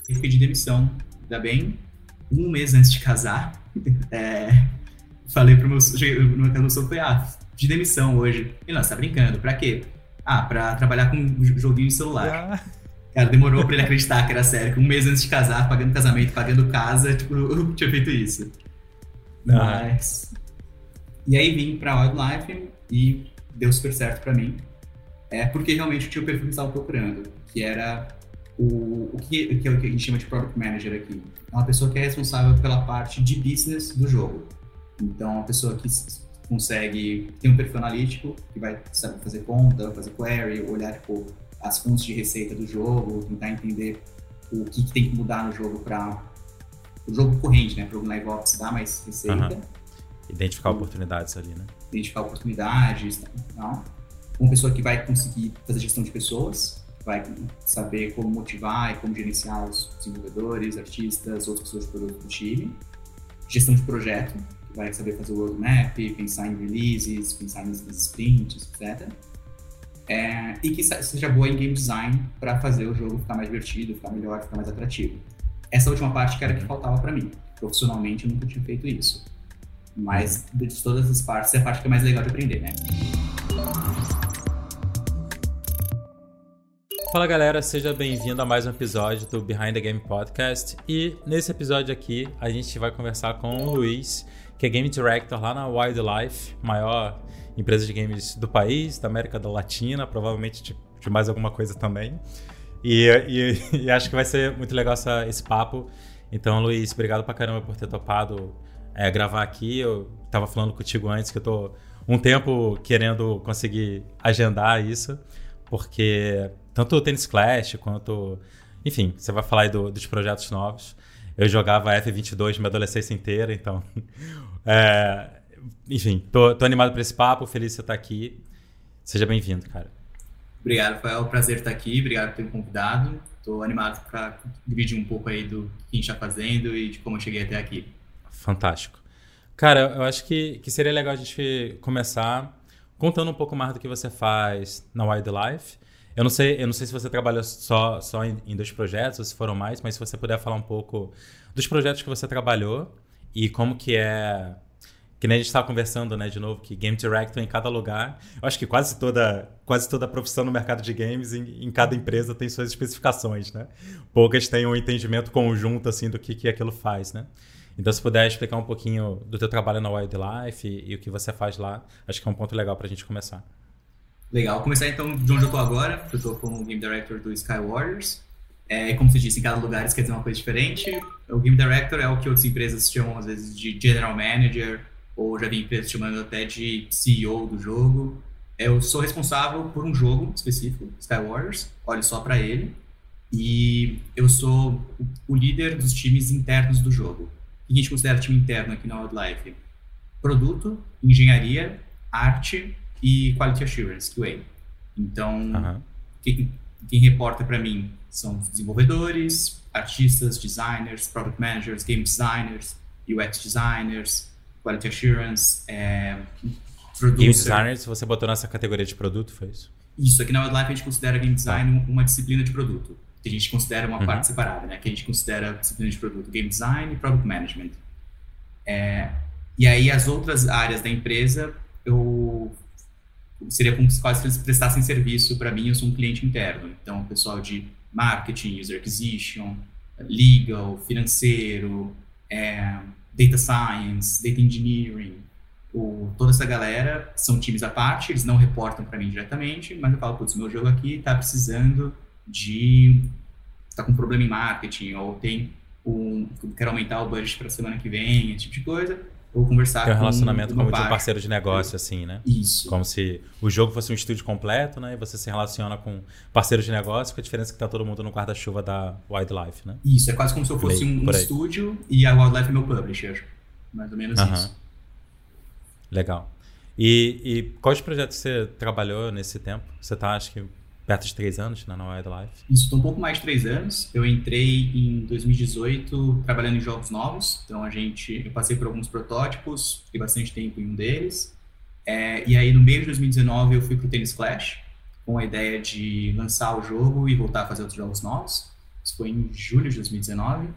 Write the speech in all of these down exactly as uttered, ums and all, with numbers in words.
Eu pedi demissão, ainda bem, um mês antes de casar. É, falei pro meu no meu sogro, foi, ah, de demissão hoje. Ele, não, você tá brincando, pra quê? Ah, pra trabalhar com joguinho de celular. Ah. Cara, demorou pra ele acreditar que era sério, que um mês antes de casar, pagando casamento, pagando casa, tipo, eu tinha feito isso. Mas... E aí vim pra Wildlife e deu super certo pra mim. É porque realmente tinha o perfil que eu estava procurando, que era o, o, que, que é o que a gente chama de Product Manager aqui. É uma pessoa que é responsável pela parte de business do jogo. Então, uma pessoa que consegue ter um perfil analítico, que vai saber fazer conta, fazer query, olhar tipo, as fontes de receita do jogo, tentar entender o que, que tem que mudar no jogo para o jogo corrente, né? Para o Live Ops dar mais receita. Uhum. Identificar oportunidades ali, né? Identificar oportunidades, não. Uma pessoa que vai conseguir fazer gestão de pessoas, vai saber como motivar e como gerenciar os desenvolvedores, artistas, outras pessoas de produto do time. Gestão de projeto, que vai saber fazer o roadmap, pensar em releases, pensar nas sprints, etcétera. É, e que seja boa em game design para fazer o jogo ficar mais divertido, ficar melhor, ficar mais atrativo. Essa última parte que era que faltava para mim. Profissionalmente eu nunca tinha feito isso. Mas de todas as partes, é a parte que é mais legal de aprender, né? Fala galera, seja bem-vindo a mais um episódio do Behind the Game Podcast. E nesse episódio aqui a gente vai conversar com o Luiz, que é Game Director lá na Wildlife, maior empresa de games do país, da América Latina, provavelmente de, de mais alguma coisa também. E, e, e acho que vai ser muito legal essa, esse papo. Então, Luiz, obrigado pra caramba por ter topado é, gravar aqui. Eu tava falando contigo antes que eu tô um tempo querendo conseguir agendar isso, porque tanto o Tennis Clash quanto... Enfim, você vai falar aí do, dos projetos novos. Eu jogava F vinte e dois minha adolescência inteira, então... é, enfim, tô, tô animado por esse papo, feliz de você estar aqui. Seja bem-vindo, cara. Obrigado, Rafael. É um prazer estar aqui. Obrigado por ter me convidado. Tô animado para dividir um pouco aí do que a gente está fazendo e de como eu cheguei até aqui. Fantástico. Cara, eu acho que, que seria legal a gente começar contando um pouco mais do que você faz na Wildlife. Eu não sei, eu não sei se você trabalha só, só em, em dois projetos, ou se foram mais, mas se você puder falar um pouco dos projetos que você trabalhou e como que é... Que nem a gente estava conversando, né, de novo, que Game Director em cada lugar. Eu acho que quase toda, quase toda profissão no mercado de games, em, em cada empresa tem suas especificações, né? Poucas têm um entendimento conjunto, assim, do que, que aquilo faz, né? Então, se puder explicar um pouquinho do teu trabalho na Wildlife e, e o que você faz lá, acho que é um ponto legal para a gente começar. Legal. Vou começar, então, de onde eu estou agora. Eu estou como Game Director do Sky Warriors. É, como você disse, em cada lugar isso quer dizer uma coisa diferente. O Game Director é o que outras empresas chamam, às vezes, de General Manager, ou já vi empresas chamando até de C E O do jogo. Eu sou responsável por um jogo específico, Sky Warriors, olho só para ele, e eu sou o líder dos times internos do jogo. O que a gente considera time interno aqui na Wildlife? Produto, engenharia, arte e Quality Assurance, Q A. Então, uhum. quem, quem reporta para mim são os desenvolvedores, artistas, designers, product managers, game designers, U X designers, Quality Assurance, é, producer. Game Designers, você botou nessa categoria de produto, foi isso? Isso, aqui na Wildlife a gente considera Game Design uma disciplina de produto. A gente considera uma uhum. parte separada, né? Que a gente considera disciplina de produto, Game Design e Product Management. É, e aí as outras áreas da empresa, eu seria como se quase eles prestassem serviço para mim, eu sou um cliente interno. Então, o pessoal de marketing, user acquisition, legal, financeiro, é, Data Science, Data Engineering, o, toda essa galera são times à parte, eles não reportam para mim diretamente, mas eu falo, putz, meu jogo aqui está precisando de... está com um problema em marketing, ou tem um... quero aumentar o budget para a semana que vem, esse tipo de coisa. Eu vou conversar tem um com relacionamento com como de um parceiro de negócio, assim, né? Isso. Como se o jogo fosse um estúdio completo, né? E você se relaciona com parceiros de negócio, com a diferença que tá todo mundo no guarda-chuva da Wildlife, né? Isso, é quase como se eu fosse um, um estúdio e a Wildlife é meu publisher. Mais ou menos uh-huh. isso. Legal. E, e quais projetos você trabalhou nesse tempo? Você tá, acho que, perto de três anos né, na Wildlife? Isso, tô um pouco mais de três anos. Eu entrei em dois mil e dezoito trabalhando em jogos novos. Então, a gente, eu passei por alguns protótipos, fiquei bastante tempo em um deles. É, e aí, no meio de dois mil e dezenove, eu fui pro Tennis Clash, com a ideia de lançar o jogo e voltar a fazer outros jogos novos. Isso foi em julho de dois mil e dezenove.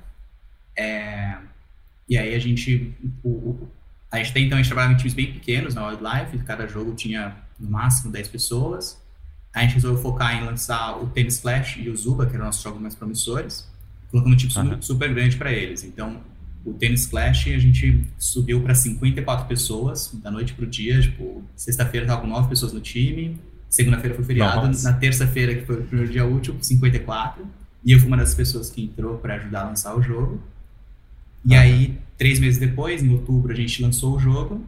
É, e aí a gente... O, o, a gente tem, então, a gente trabalhava em times bem pequenos na Wildlife. Cada jogo tinha, no máximo, dez pessoas. A gente resolveu focar em lançar o Tennis Splash e o Zuba, que eram nossos jogos mais promissores, colocando um time uhum. super grande para eles. Então, o Tennis Splash a gente subiu para cinquenta e quatro pessoas, da noite pro dia. Tipo, sexta-feira estava com nove pessoas no time, segunda-feira foi feriado, Nossa. Na terça-feira, que foi o primeiro dia útil, cinquenta e quatro. E eu fui uma das pessoas que entrou para ajudar a lançar o jogo. E uhum. aí, três meses depois, em outubro, a gente lançou o jogo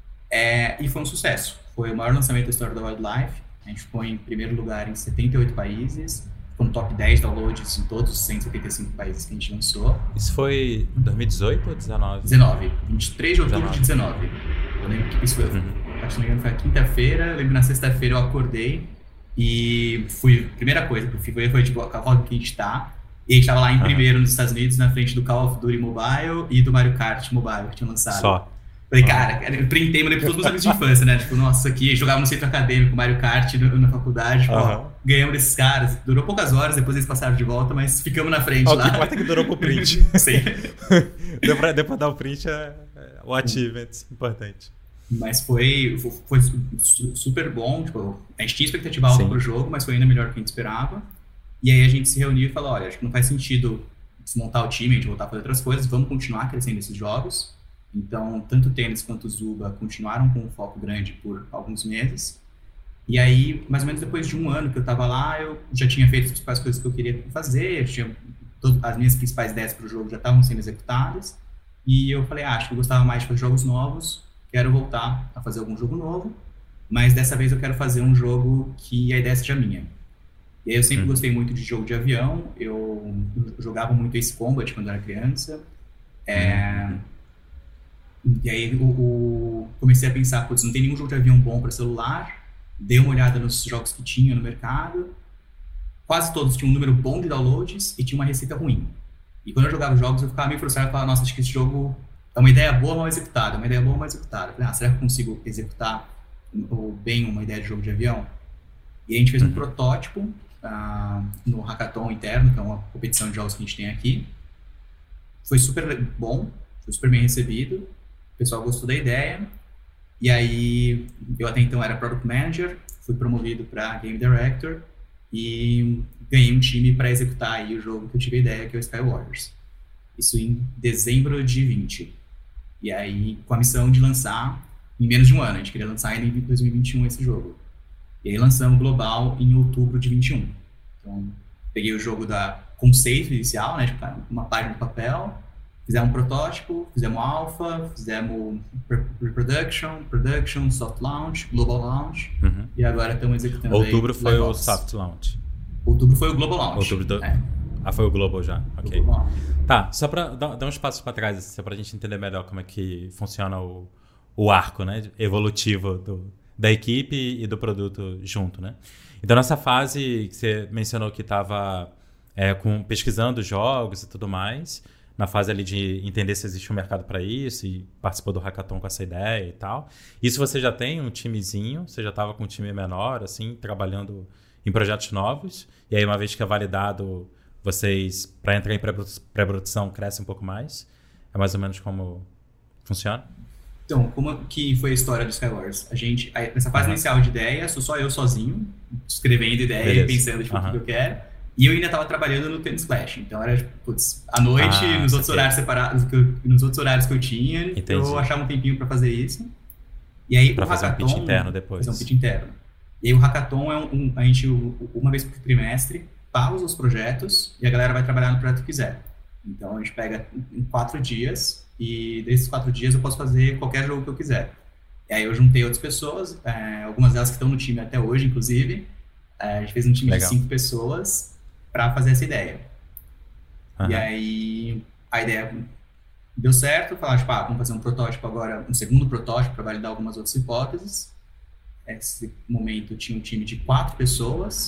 é, e foi um sucesso. Foi o maior lançamento da história da Wildlife. A gente ficou em primeiro lugar em setenta e oito países, ficou no top dez downloads em todos os cento e setenta e cinco países que a gente lançou. Isso foi dois mil e dezoito ou dezenove? dezenove, vinte e três de outubro de dezenove. Eu lembro que isso foi, uhum. acho que não me engano, foi a quinta-feira. Eu lembro que na sexta-feira eu acordei e fui, primeira coisa que eu fui foi tipo, a roda que a gente tá. E a gente tava lá em uhum. primeiro nos Estados Unidos, na frente do Call of Duty Mobile e do Mario Kart Mobile que tinham lançado. Só. Falei, cara, eu printei, mandei pra todos os amigos de infância, né? Tipo, nossa, aqui, jogava no centro acadêmico, Mario Kart no, na faculdade, tipo, uhum. ó, ganhamos desses caras. Durou poucas horas, depois eles passaram de volta, mas ficamos na frente oh, lá. O que importa é que durou pro print. Sim. deu, pra, deu pra dar o print, é, é o achievement, importante. Mas foi, foi super bom, tipo, a gente tinha expectativa alta pro jogo, mas foi ainda melhor do que a gente esperava. E aí a gente se reuniu e falou, olha, acho que não faz sentido desmontar o time, a gente voltar a fazer outras coisas, vamos continuar crescendo esses jogos. Então, tanto o Tênis quanto o Zuba continuaram com um foco grande por alguns meses. E aí, mais ou menos depois de um ano que eu estava lá, eu já tinha feito as principais coisas que eu queria fazer, eu tinha, todas, as minhas principais ideias para o jogo já estavam sendo executadas. E eu falei, ah, acho que eu gostava mais de fazer jogos novos, quero voltar a fazer algum jogo novo, mas dessa vez eu quero fazer um jogo que a ideia seja minha. E aí eu sempre hum. gostei muito de jogo de avião, eu jogava muito Ace Combat quando eu era criança. É... Hum. E aí o, o, comecei a pensar, putz, não tem nenhum jogo de avião bom para celular. Dei uma olhada nos jogos que tinha no mercado. Quase todos tinham um número bom de downloads e tinha uma receita ruim. E quando eu jogava jogos, eu ficava meio frustrado e falava, nossa, acho que esse jogo é uma ideia boa, mal executada. Uma ideia boa, mal executada. Falei, ah, será que eu consigo executar bem uma ideia de jogo de avião? E a gente fez um protótipo uh, no Hackathon interno, que é uma competição de jogos que a gente tem aqui. Foi super bom, foi super bem recebido. O pessoal gostou da ideia, e aí eu até então era Product Manager, fui promovido para Game Director e ganhei um time para executar aí o jogo que eu tive a ideia, que é o Skywarders. Isso em dezembro de vinte. E aí com a missão de lançar em menos de um ano, a gente queria lançar ainda em dois mil e vinte e um esse jogo. E aí lançamos global em outubro de vinte e um. Então peguei o jogo da conceito inicial, né, tipo, uma página de papel, fizemos um protótipo, fizemos alpha, fizemos pre-production, production, soft launch, global launch, uhum. e agora estamos executando. Outubro aí, foi o soft launch. Outubro foi o global launch. Outubro do... é. Ah, foi o global já, ok. Global. Tá, só para dar, dar uns passos para trás, só para a gente entender melhor como é que funciona o, o arco, né, evolutivo do, da equipe e do produto junto, né? Então, nessa fase que você mencionou que estava é, pesquisando jogos e tudo mais, na fase ali de entender se existe um mercado para isso e participou do hackathon com essa ideia e tal. Isso você já tem um timezinho, você já estava com um time menor, assim, trabalhando em projetos novos, e aí uma vez que é validado, vocês, para entrar em pré-produção, crescem um pouco mais? É mais ou menos como funciona? Então, como que foi a história do Skywars? A gente, nessa fase uhum. inicial de ideia, sou só eu sozinho, escrevendo ideia Beleza. e pensando tipo, uhum. o que eu quero. E eu ainda estava trabalhando no Tennis Splash, então era, putz, à noite, ah, nos, outros horários separados, que eu, nos outros horários que eu tinha, Entendi. eu achava um tempinho para fazer isso. E aí pra o fazer hackathon, um pitch interno depois. Fazer um pitch interno. E aí o hackathon é um, um, a gente, uma vez por trimestre, pausa os projetos e a galera vai trabalhar no projeto que quiser. Então a gente pega em quatro dias e desses quatro dias eu posso fazer qualquer jogo que eu quiser. E aí eu juntei outras pessoas, é, algumas delas que estão no time até hoje, inclusive. É, a gente fez um time Legal. de cinco pessoas para fazer essa ideia. Uhum. E aí a ideia deu certo, falaram, tipo, ah, vamos fazer um protótipo agora, um segundo protótipo para validar algumas outras hipóteses. Nesse momento tinha um time de quatro pessoas,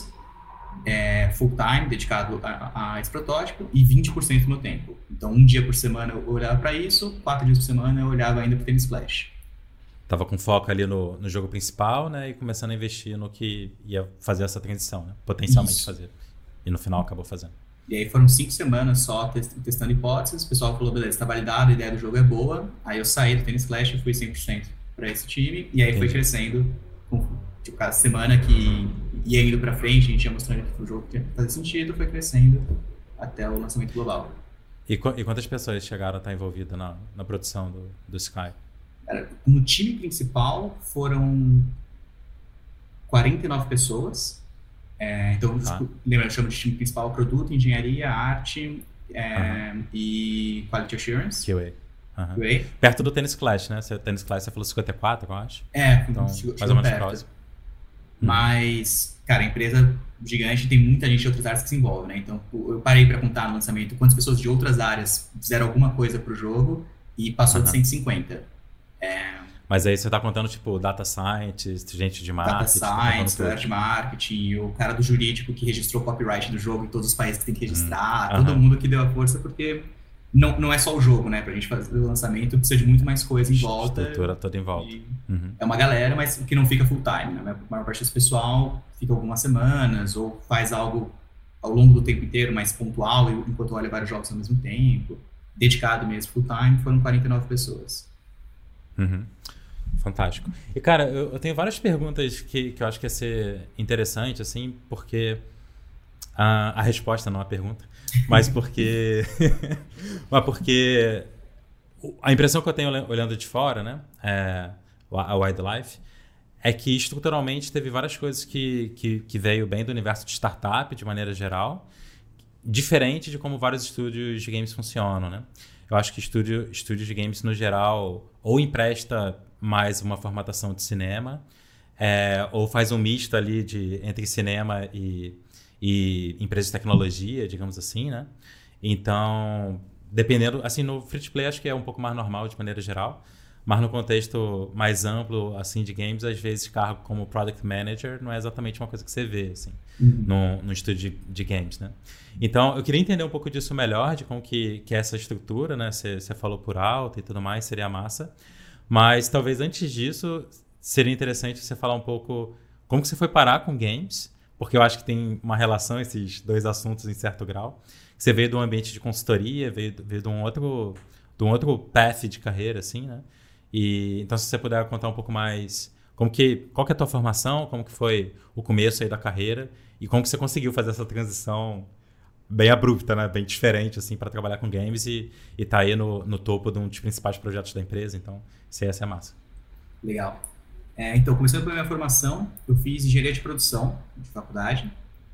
é, full time, dedicado a, a esse protótipo, e vinte por cento do meu tempo. Então, um dia por semana eu olhava para isso, quatro dias por semana eu olhava ainda para o Tennis Splash. Tava com foco ali no, no jogo principal, né, e começando a investir no que ia fazer essa transição, né, potencialmente isso. fazer. E no final acabou fazendo. E aí foram cinco semanas só test- testando hipóteses. O pessoal falou, beleza, tá validado, a ideia do jogo é boa. Aí eu saí do Tennis Clash e fui cem por cento para esse time. E aí foi Entendi. crescendo. Com, tipo, cada semana que ia indo pra frente, a gente ia mostrando que o jogo tinha que fazer sentido, foi crescendo até o lançamento global. E, qu- e quantas pessoas chegaram a estar envolvidas na, na produção do, do Sky? Cara, no time principal foram quarenta e nove pessoas. É, então, Tá. lembra, eu chamo de time principal produto, engenharia, arte é, Aham. e quality assurance. Q A. Aham. Q A. Perto do Tennis Clash, né? Você- Tennis Clash você falou cinquenta e quatro, eu acho. É, Então, chegou, mais chegou ou menos perto. próximo. Mas, cara, a empresa gigante tem muita gente de outras áreas que se envolve, né? Então, eu parei para contar no lançamento quantas pessoas de outras áreas fizeram alguma coisa pro jogo e passou de Aham. cento e cinquenta. Mas aí você tá contando, tipo, data scientist, gente de Data marketing, tá contando science, tudo. galera de marketing, o cara do jurídico que registrou o copyright do jogo em todos os países que tem que registrar, Hum. todo Aham. mundo que deu a força, porque não, não é só o jogo, né? Pra gente fazer o lançamento, precisa de muito mais coisa em volta. Estrutura toda em volta. E Uhum. é uma galera, mas que não fica full time, né? A maior parte desse pessoal fica algumas semanas ou faz algo ao longo do tempo inteiro, mais pontual, enquanto olha vários jogos ao mesmo tempo. Dedicado mesmo, full time, foram quarenta e nove pessoas. Uhum. Fantástico. E, cara, eu, eu tenho várias perguntas que, que eu acho que ia ser interessante, assim, porque a, a resposta não é a pergunta, mas porque mas porque a impressão que eu tenho olhando de fora, né, é, a Wildlife, é que estruturalmente teve várias coisas que, que, que veio bem do universo de startup, de maneira geral, diferente de como vários estúdios de games funcionam, né? Eu acho que estúdio, estúdios de games, no geral, ou empresta mais uma formatação de cinema, é, ou faz um misto ali de, entre cinema e, e empresa de tecnologia, digamos assim, né? Então, dependendo... Assim, no free-to-play acho que é um pouco mais normal, de maneira geral, mas no contexto mais amplo, assim, de games, às vezes cargo como Product Manager não é exatamente uma coisa que você vê, assim, Uhum. no, no estúdio de, de games, né? Então, eu queria entender um pouco disso melhor, de como que, que é essa estrutura, né? Você falou por alto e tudo mais, seria massa. Mas talvez antes disso, seria interessante você falar um pouco como que você foi parar com games, porque eu acho que tem uma relação esses dois assuntos em certo grau. Você veio de um ambiente de consultoria, veio, veio de um outro, de um outro path de carreira, assim, né? E, então, se você puder contar um pouco mais como que, qual que é a tua formação, como que foi o começo aí da carreira e como que você conseguiu fazer essa transição bem abrupta, né? Bem diferente, assim, para trabalhar com games e, e tá aí no, no topo de um dos principais projetos da empresa. Então, se essa é massa. Legal. É, então, começando pela minha formação, eu fiz engenharia de produção de faculdade.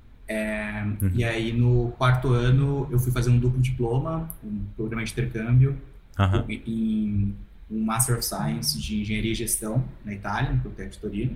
É, Uhum. E aí, no quarto ano, eu fui fazer um duplo diploma, um programa de intercâmbio, Aham. em um Master of Science de Engenharia e Gestão na Itália, no Tec de Torino.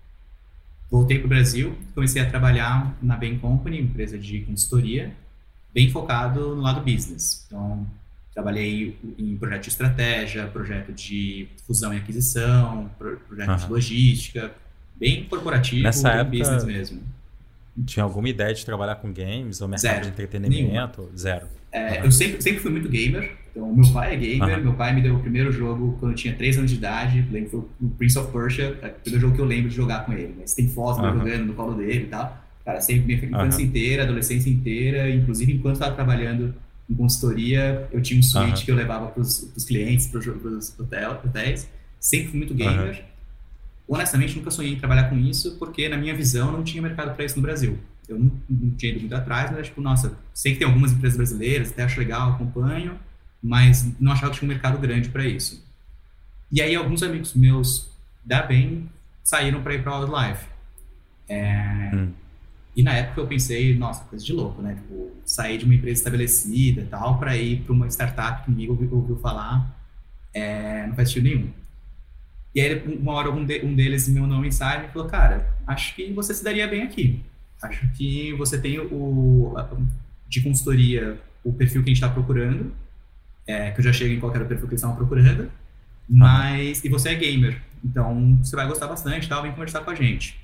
Voltei para o Brasil, comecei a trabalhar na Bain Company, empresa de consultoria, bem focado no lado business. Então, trabalhei em projeto de estratégia, projeto de fusão e aquisição, pro- projeto Aham. de logística, bem corporativo, Nessa bem época- business mesmo. Tinha alguma ideia de trabalhar com games ou mercado Zero. de entretenimento? Zero. É, Aham. Eu sempre, sempre fui muito gamer. Então, meu pai é gamer. Aham. Meu pai me deu o primeiro jogo quando eu tinha três anos de idade. Lembro, foi o Prince of Persia. É o primeiro jogo que eu lembro de jogar com ele. Mas tem fotos dele Aham. jogando no colo dele e tal. Cara, sempre minha infância Aham. inteira, adolescência inteira. Inclusive, enquanto estava trabalhando em consultoria, eu tinha um suíte Aham. que eu levava para os clientes, para os hotel, hotéis. Sempre fui muito gamer. Honestamente, nunca sonhei em trabalhar com isso, porque na minha visão não tinha mercado para isso no Brasil. Eu não, não tinha ido muito atrás, mas tipo, nossa, sei que tem algumas empresas brasileiras, até acho legal, acompanho, mas não achava que tinha um mercado grande para isso. E aí alguns amigos meus da Bain saíram para ir para a Wildlife. É, Hum. E na época eu pensei, nossa, coisa de louco, né? Tipo, sair de uma empresa estabelecida e tal, para ir para uma startup que ninguém ouviu, ouviu falar, é, não faz sentido nenhum. E aí, uma hora, um, de, um deles me mandou uma mensagem e falou, cara, acho que você se daria bem aqui. Acho que você tem o, de consultoria, o perfil que a gente está procurando, é, que eu já chego em qual era o perfil que eles estavam procurando, mas, e você é gamer, então você vai gostar bastante, tal, vem conversar com a gente.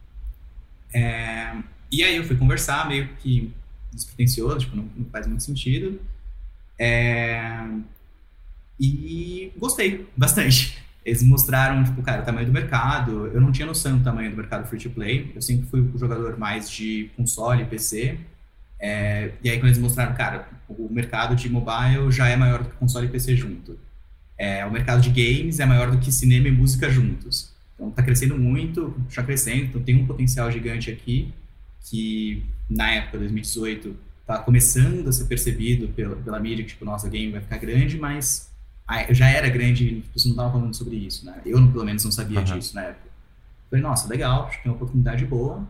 É, e aí eu fui conversar, meio que despretensioso, tipo, não, não faz muito sentido, é, e gostei bastante. Eles mostraram, tipo, cara, o tamanho do mercado. Eu não tinha noção do tamanho do mercado free-to-play. Eu sempre fui um jogador mais de console, P C. É, e aí quando eles mostraram, cara, o mercado de mobile já é maior do que console e P C junto. É, o mercado de games é maior do que cinema e música juntos. Então está crescendo muito, já crescendo, então tem um potencial gigante aqui, que na época, dois mil e dezoito, está começando a ser percebido pela, pela mídia, que tipo, nossa, game vai ficar grande, mas ah, já era grande e as pessoas não estavam falando sobre isso, né? Eu, pelo menos, não sabia uhum. disso na época. Falei, nossa, legal, acho que tem uma oportunidade boa.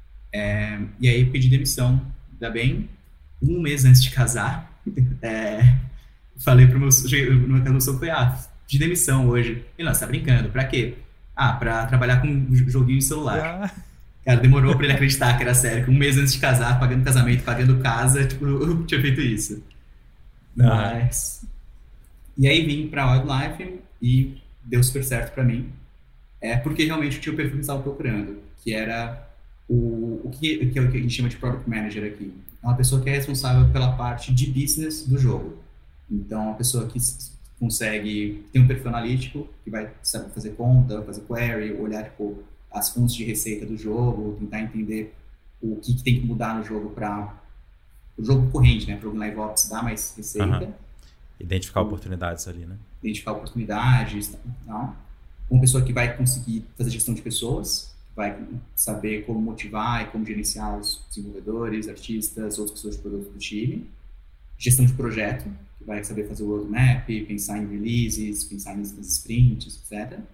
É, e aí pedi demissão, ainda bem, um mês antes de casar, é, falei pro meu, no meu caso, foi, ah, de demissão hoje. Ele, não, você tá brincando, pra quê? Ah, pra trabalhar com joguinho de celular. Ah. Cara, demorou pra ele acreditar que era sério, que um mês antes de casar, pagando casamento, pagando casa, tipo, eu tinha feito isso. Ah. Mas... E aí vim pra Wildlife e deu super certo pra mim, é porque realmente tinha o perfil que eu estava procurando, que era o, o, que, que é o que a gente chama de Product Manager aqui. É uma pessoa que é responsável pela parte de business do jogo. Então, uma pessoa que consegue ter um perfil analítico, que vai saber fazer conta, fazer query, olhar tipo, as fontes de receita do jogo, tentar entender o que, que tem que mudar no jogo para o jogo corrente, né? Para o Live Ops dar mais receita. Uhum. Identificar o, oportunidades ali, né? Identificar oportunidades, não? Uma pessoa que vai conseguir fazer gestão de pessoas, vai saber como motivar e como gerenciar os desenvolvedores, artistas, outras pessoas de produto do time. Gestão de projeto, que vai saber fazer o roadmap, pensar em releases, pensar nas sprints, etcétera.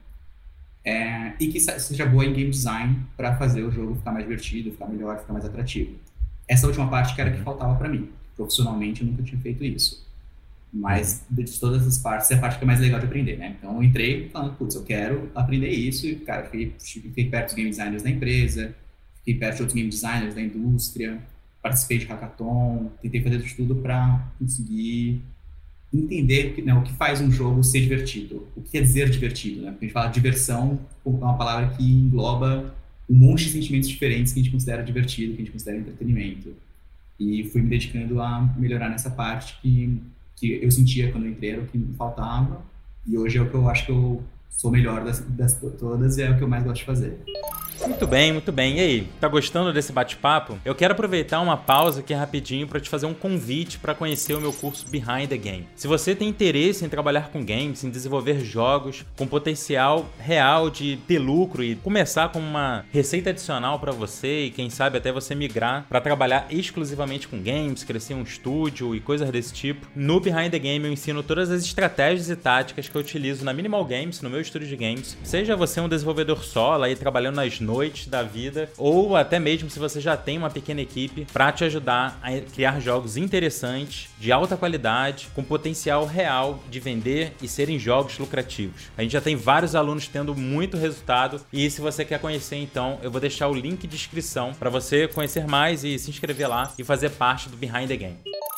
É, e que seja boa em game design para fazer o jogo ficar mais divertido, ficar melhor, ficar mais atrativo. Essa última parte que era que faltava para mim. Profissionalmente, eu nunca tinha feito isso. Mas de todas as partes, é a parte que é mais legal de aprender, né? Então, eu entrei falando, putz, eu quero aprender isso. E, cara, fiquei, fiquei perto dos game designers da empresa, fiquei perto de outros game designers da indústria, participei de hackathon, tentei fazer de tudo para conseguir entender que, né, o que faz um jogo ser divertido. O que quer dizer divertido, né? Porque a gente fala diversão, é uma palavra que engloba um monte de sentimentos diferentes que a gente considera divertido, que a gente considera entretenimento. E fui me dedicando a melhorar nessa parte que... que eu sentia quando eu entrei, era o que me faltava, e hoje é o que eu acho que eu sou melhor das, das todas e é o que eu mais gosto de fazer. Muito bem, muito bem. E aí, tá gostando desse bate-papo? Eu quero aproveitar uma pausa aqui rapidinho para te fazer um convite para conhecer o meu curso Behind the Game. Se você tem interesse em trabalhar com games, em desenvolver jogos com potencial real de ter lucro e começar com uma receita adicional para você e quem sabe até você migrar para trabalhar exclusivamente com games, crescer um estúdio e coisas desse tipo, no Behind the Game eu ensino todas as estratégias e táticas que eu utilizo na Minimal Games, no meu estúdio de games. Seja você um desenvolvedor solo aí trabalhando nas noites da vida, ou até mesmo se você já tem uma pequena equipe para te ajudar a criar jogos interessantes, de alta qualidade, com potencial real de vender e serem jogos lucrativos. A gente já tem vários alunos tendo muito resultado e se você quer conhecer, então, eu vou deixar o link de inscrição para você conhecer mais e se inscrever lá e fazer parte do Behind the Game.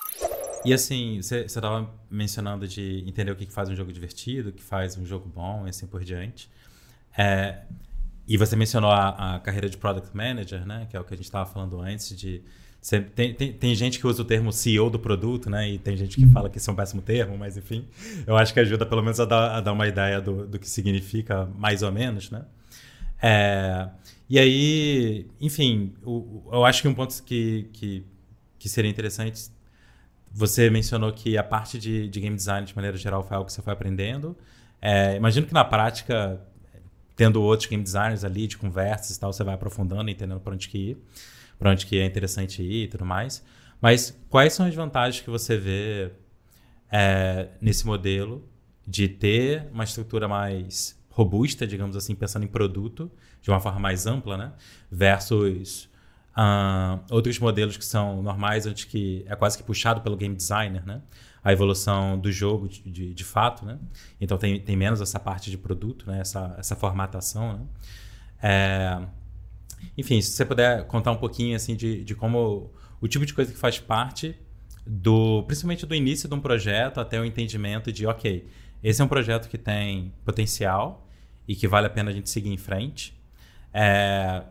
E assim, você estava mencionando de entender o que faz um jogo divertido, o que faz um jogo bom e assim por diante. É... E você mencionou a, a carreira de Product Manager, né? Que é o que a gente estava falando antes. De, você, tem, tem, tem gente que usa o termo C E O do produto, né? E tem gente que fala que isso é um péssimo termo, mas enfim. Eu acho que ajuda pelo menos a dar, a dar uma ideia do, do que significa, mais ou menos, né? É, e aí, enfim, o, eu acho que um ponto que, que, que seria interessante... Você mencionou que a parte de, de game design, de maneira geral, foi algo que você foi aprendendo. É, imagino que na prática... tendo outros game designers ali, de conversas e tal, você vai aprofundando, entendendo para onde que ir, para onde que é interessante ir e tudo mais. Mas quais são as vantagens que você vê é, nesse modelo de ter uma estrutura mais robusta, digamos assim, pensando em produto, de uma forma mais ampla, né? Versus uh, outros modelos que são normais, onde que é quase que puxado pelo game designer, né? A evolução do jogo de, de, de fato, né? Então tem, tem menos essa parte de produto, né? essa, essa formatação, né? É, enfim, se você puder contar um pouquinho assim, de, de como o tipo de coisa que faz parte do, principalmente do início de um projeto até o entendimento de, ok, esse é um projeto que tem potencial e que vale a pena a gente seguir em frente. É,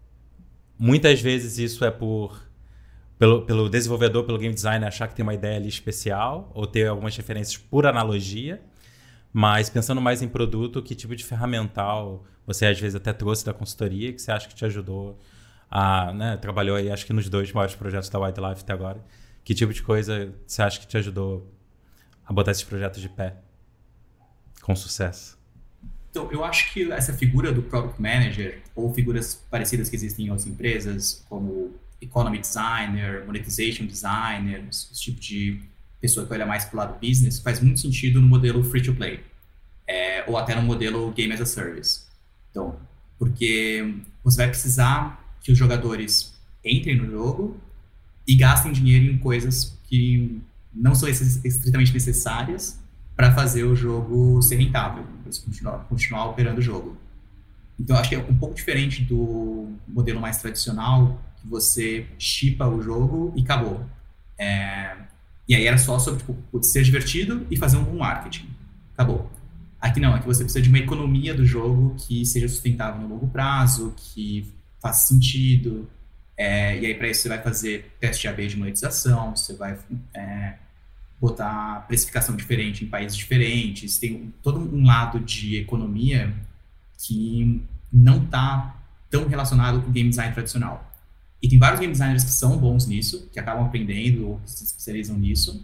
muitas vezes isso é por Pelo, pelo desenvolvedor, pelo game designer achar que tem uma ideia ali especial ou ter algumas referências por analogia, mas pensando mais em produto, que tipo de ferramental você às vezes até trouxe da consultoria que você acha que te ajudou a, né, trabalhou aí, acho que nos dois maiores projetos da Wildlife até agora. Que tipo de coisa você acha que te ajudou a botar esses projetos de pé com sucesso? Então, eu acho que essa figura do Product Manager, ou figuras parecidas que existem em outras empresas, como Economy Designer, Monetization Designer, esse tipo de pessoa que olha mais para o lado business, faz muito sentido no modelo free-to-play, é, ou até no modelo Game as a Service. Então, porque você vai precisar que os jogadores entrem no jogo e gastem dinheiro em coisas que não são estritamente necessárias para fazer o jogo ser rentável, para você continuar, continuar operando o jogo. Então, acho que é um pouco diferente do modelo mais tradicional, que você shippa o jogo e acabou. É, e aí era só sobre tipo, ser divertido e fazer um bom marketing. Acabou. Aqui não, aqui você precisa de uma economia do jogo que seja sustentável no longo prazo, que faça sentido. É, e aí, para isso, você vai fazer teste A B de monetização, você vai é, botar precificação diferente em países diferentes. Tem todo um lado de economia que não está tão relacionado com o game design tradicional. E tem vários game designers que são bons nisso, que acabam aprendendo ou que se especializam nisso,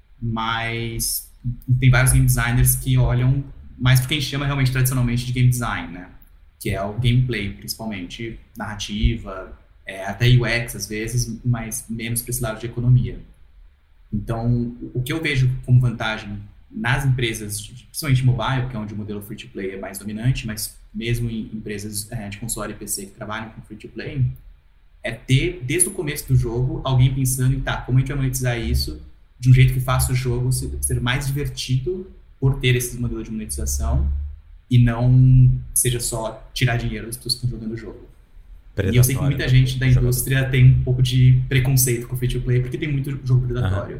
mas tem vários game designers que olham mais para o que a gente chama realmente tradicionalmente de game design, né? Que é o gameplay, principalmente, narrativa, é, até U X às vezes, mas menos para esse lado de economia. Então, o que eu vejo como vantagem nas empresas, principalmente mobile, que é onde o modelo free-to-play é mais dominante, mas mesmo em empresas é, de console e P C que trabalham com free-to-play, é ter, desde o começo do jogo, alguém pensando em, tá, como a gente vai monetizar isso de um jeito que faça o jogo ser mais divertido por ter esse modelo de monetização e não seja só tirar dinheiro das pessoas que estão jogando o jogo. Predatório. E eu sei que muita gente da indústria tem um pouco de preconceito com o free-to-play porque tem muito jogo predatório. Uhum.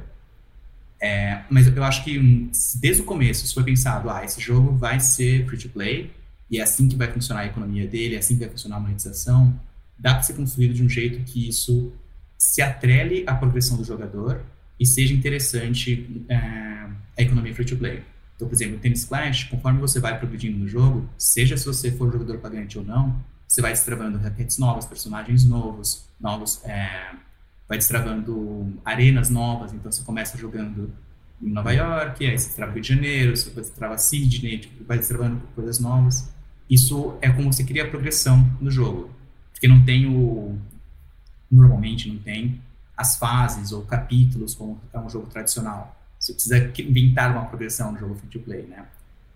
É, mas eu acho que desde o começo, se foi pensado, ah, esse jogo vai ser free-to-play e é assim que vai funcionar a economia dele, é assim que vai funcionar a monetização, dá para ser construído de um jeito que isso se atrele à progressão do jogador e seja interessante é, a economia free-to-play. Então, por exemplo, no Tennis Clash, conforme você vai progredindo no jogo, seja se você for jogador pagante ou não, você vai destravando raquetes novas, personagens novos, novos é, vai destravando arenas novas, então você começa jogando em Nova York, aí você destrava Rio de Janeiro, você destrava Sydney, tipo, vai destravando coisas novas. Isso é como você cria a progressão no jogo, porque não tem o... normalmente não tem as fases ou capítulos como é um jogo tradicional. Você precisa inventar uma progressão no jogo free-to-play, né?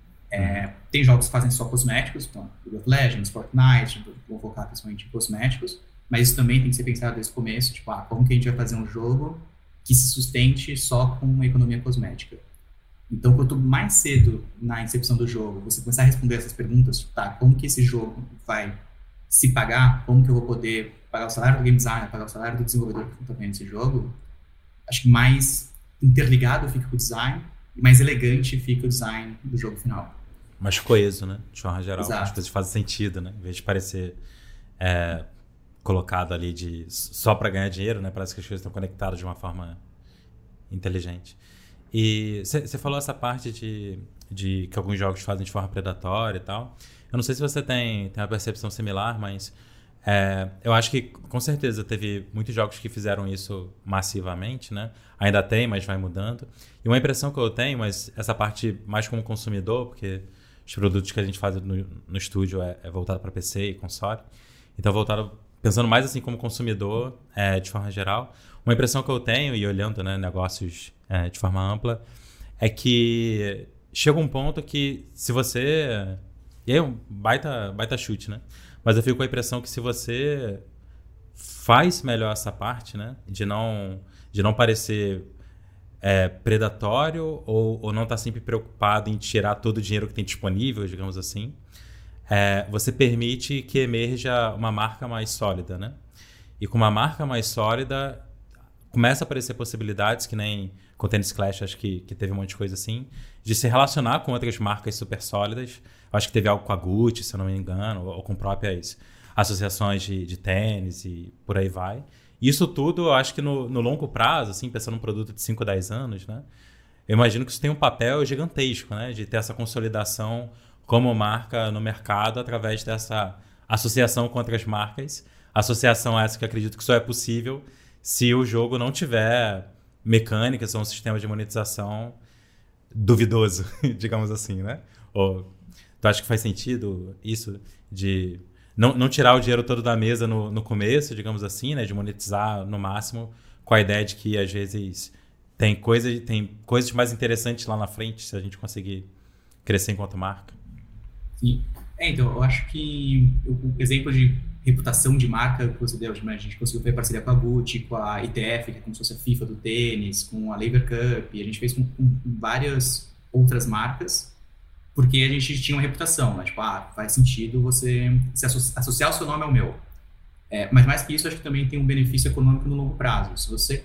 É, tem jogos que fazem só cosméticos, então League of Legends, Fortnite, vou focar principalmente em cosméticos, mas isso também tem que ser pensado desde o começo, tipo, ah, como que a gente vai fazer um jogo que se sustente só com uma economia cosmética. Então, quanto mais cedo na incepção do jogo você começar a responder essas perguntas, tipo, tá, como que esse jogo vai se pagar, como que eu vou poder pagar o salário do game designer, pagar o salário do desenvolvedor que está vendo esse jogo, acho que mais interligado fica com o design e mais elegante fica o design do jogo final. Mais coeso, né? De forma geral. Exato. As coisas fazem sentido, né? Em vez de parecer é, colocado ali de, só para ganhar dinheiro, né? Parece que as coisas estão conectadas de uma forma inteligente. E você falou essa parte de, de que alguns jogos fazem de forma predatória e tal. Eu não sei se você tem, tem uma percepção similar, mas é, eu acho que com certeza teve muitos jogos que fizeram isso massivamente, né? Ainda tem, mas vai mudando. E uma impressão que eu tenho, mas essa parte mais como consumidor, porque os produtos que a gente faz no, no estúdio é, é voltado para P C e console. Então, voltado, pensando mais assim como consumidor, é, de forma geral, uma impressão que eu tenho, e olhando, né, negócios é, de forma ampla, é que chega um ponto que se você... E aí é um baita, baita chute, né? Mas eu fico com a impressão que se você faz melhor essa parte, né? De não, de não parecer é, predatório ou, ou não estar tá sempre preocupado em tirar todo o dinheiro que tem disponível, digamos assim, é, você permite que emerja uma marca mais sólida, né? E com uma marca mais sólida, começa a aparecer possibilidades, que nem com o Tennis Clash, acho que, que teve um monte de coisa assim, de se relacionar com outras marcas super sólidas. Acho que teve algo com a Gucci, se eu não me engano, ou, ou com próprias associações de, de tênis e por aí vai. Isso tudo, eu acho que no, no longo prazo, assim, pensando num produto de cinco, dez anos, né? Eu imagino que isso tem um papel gigantesco, né? De ter essa consolidação como marca no mercado através dessa associação com outras marcas, associação essa que eu acredito que só é possível se o jogo não tiver mecânicas ou um sistema de monetização duvidoso, digamos assim, né? Ou, tu acha que faz sentido isso de não, não tirar o dinheiro todo da mesa no, no começo, digamos assim, né? De monetizar no máximo, com a ideia de que às vezes tem, coisa, tem coisas mais interessantes lá na frente se a gente conseguir crescer enquanto marca? Sim. É, então, eu acho que o exemplo de reputação de marca que você deu, a gente conseguiu ter parceria com a Gucci, com a I T F, que é como se fosse a FIFA do tênis, com a Laver Cup, e a gente fez com, com várias outras marcas, porque a gente tinha uma reputação, né? Tipo, ah, faz sentido você se associar o seu nome ao meu. É, mas mais que isso, acho que também tem um benefício econômico no longo prazo. Se você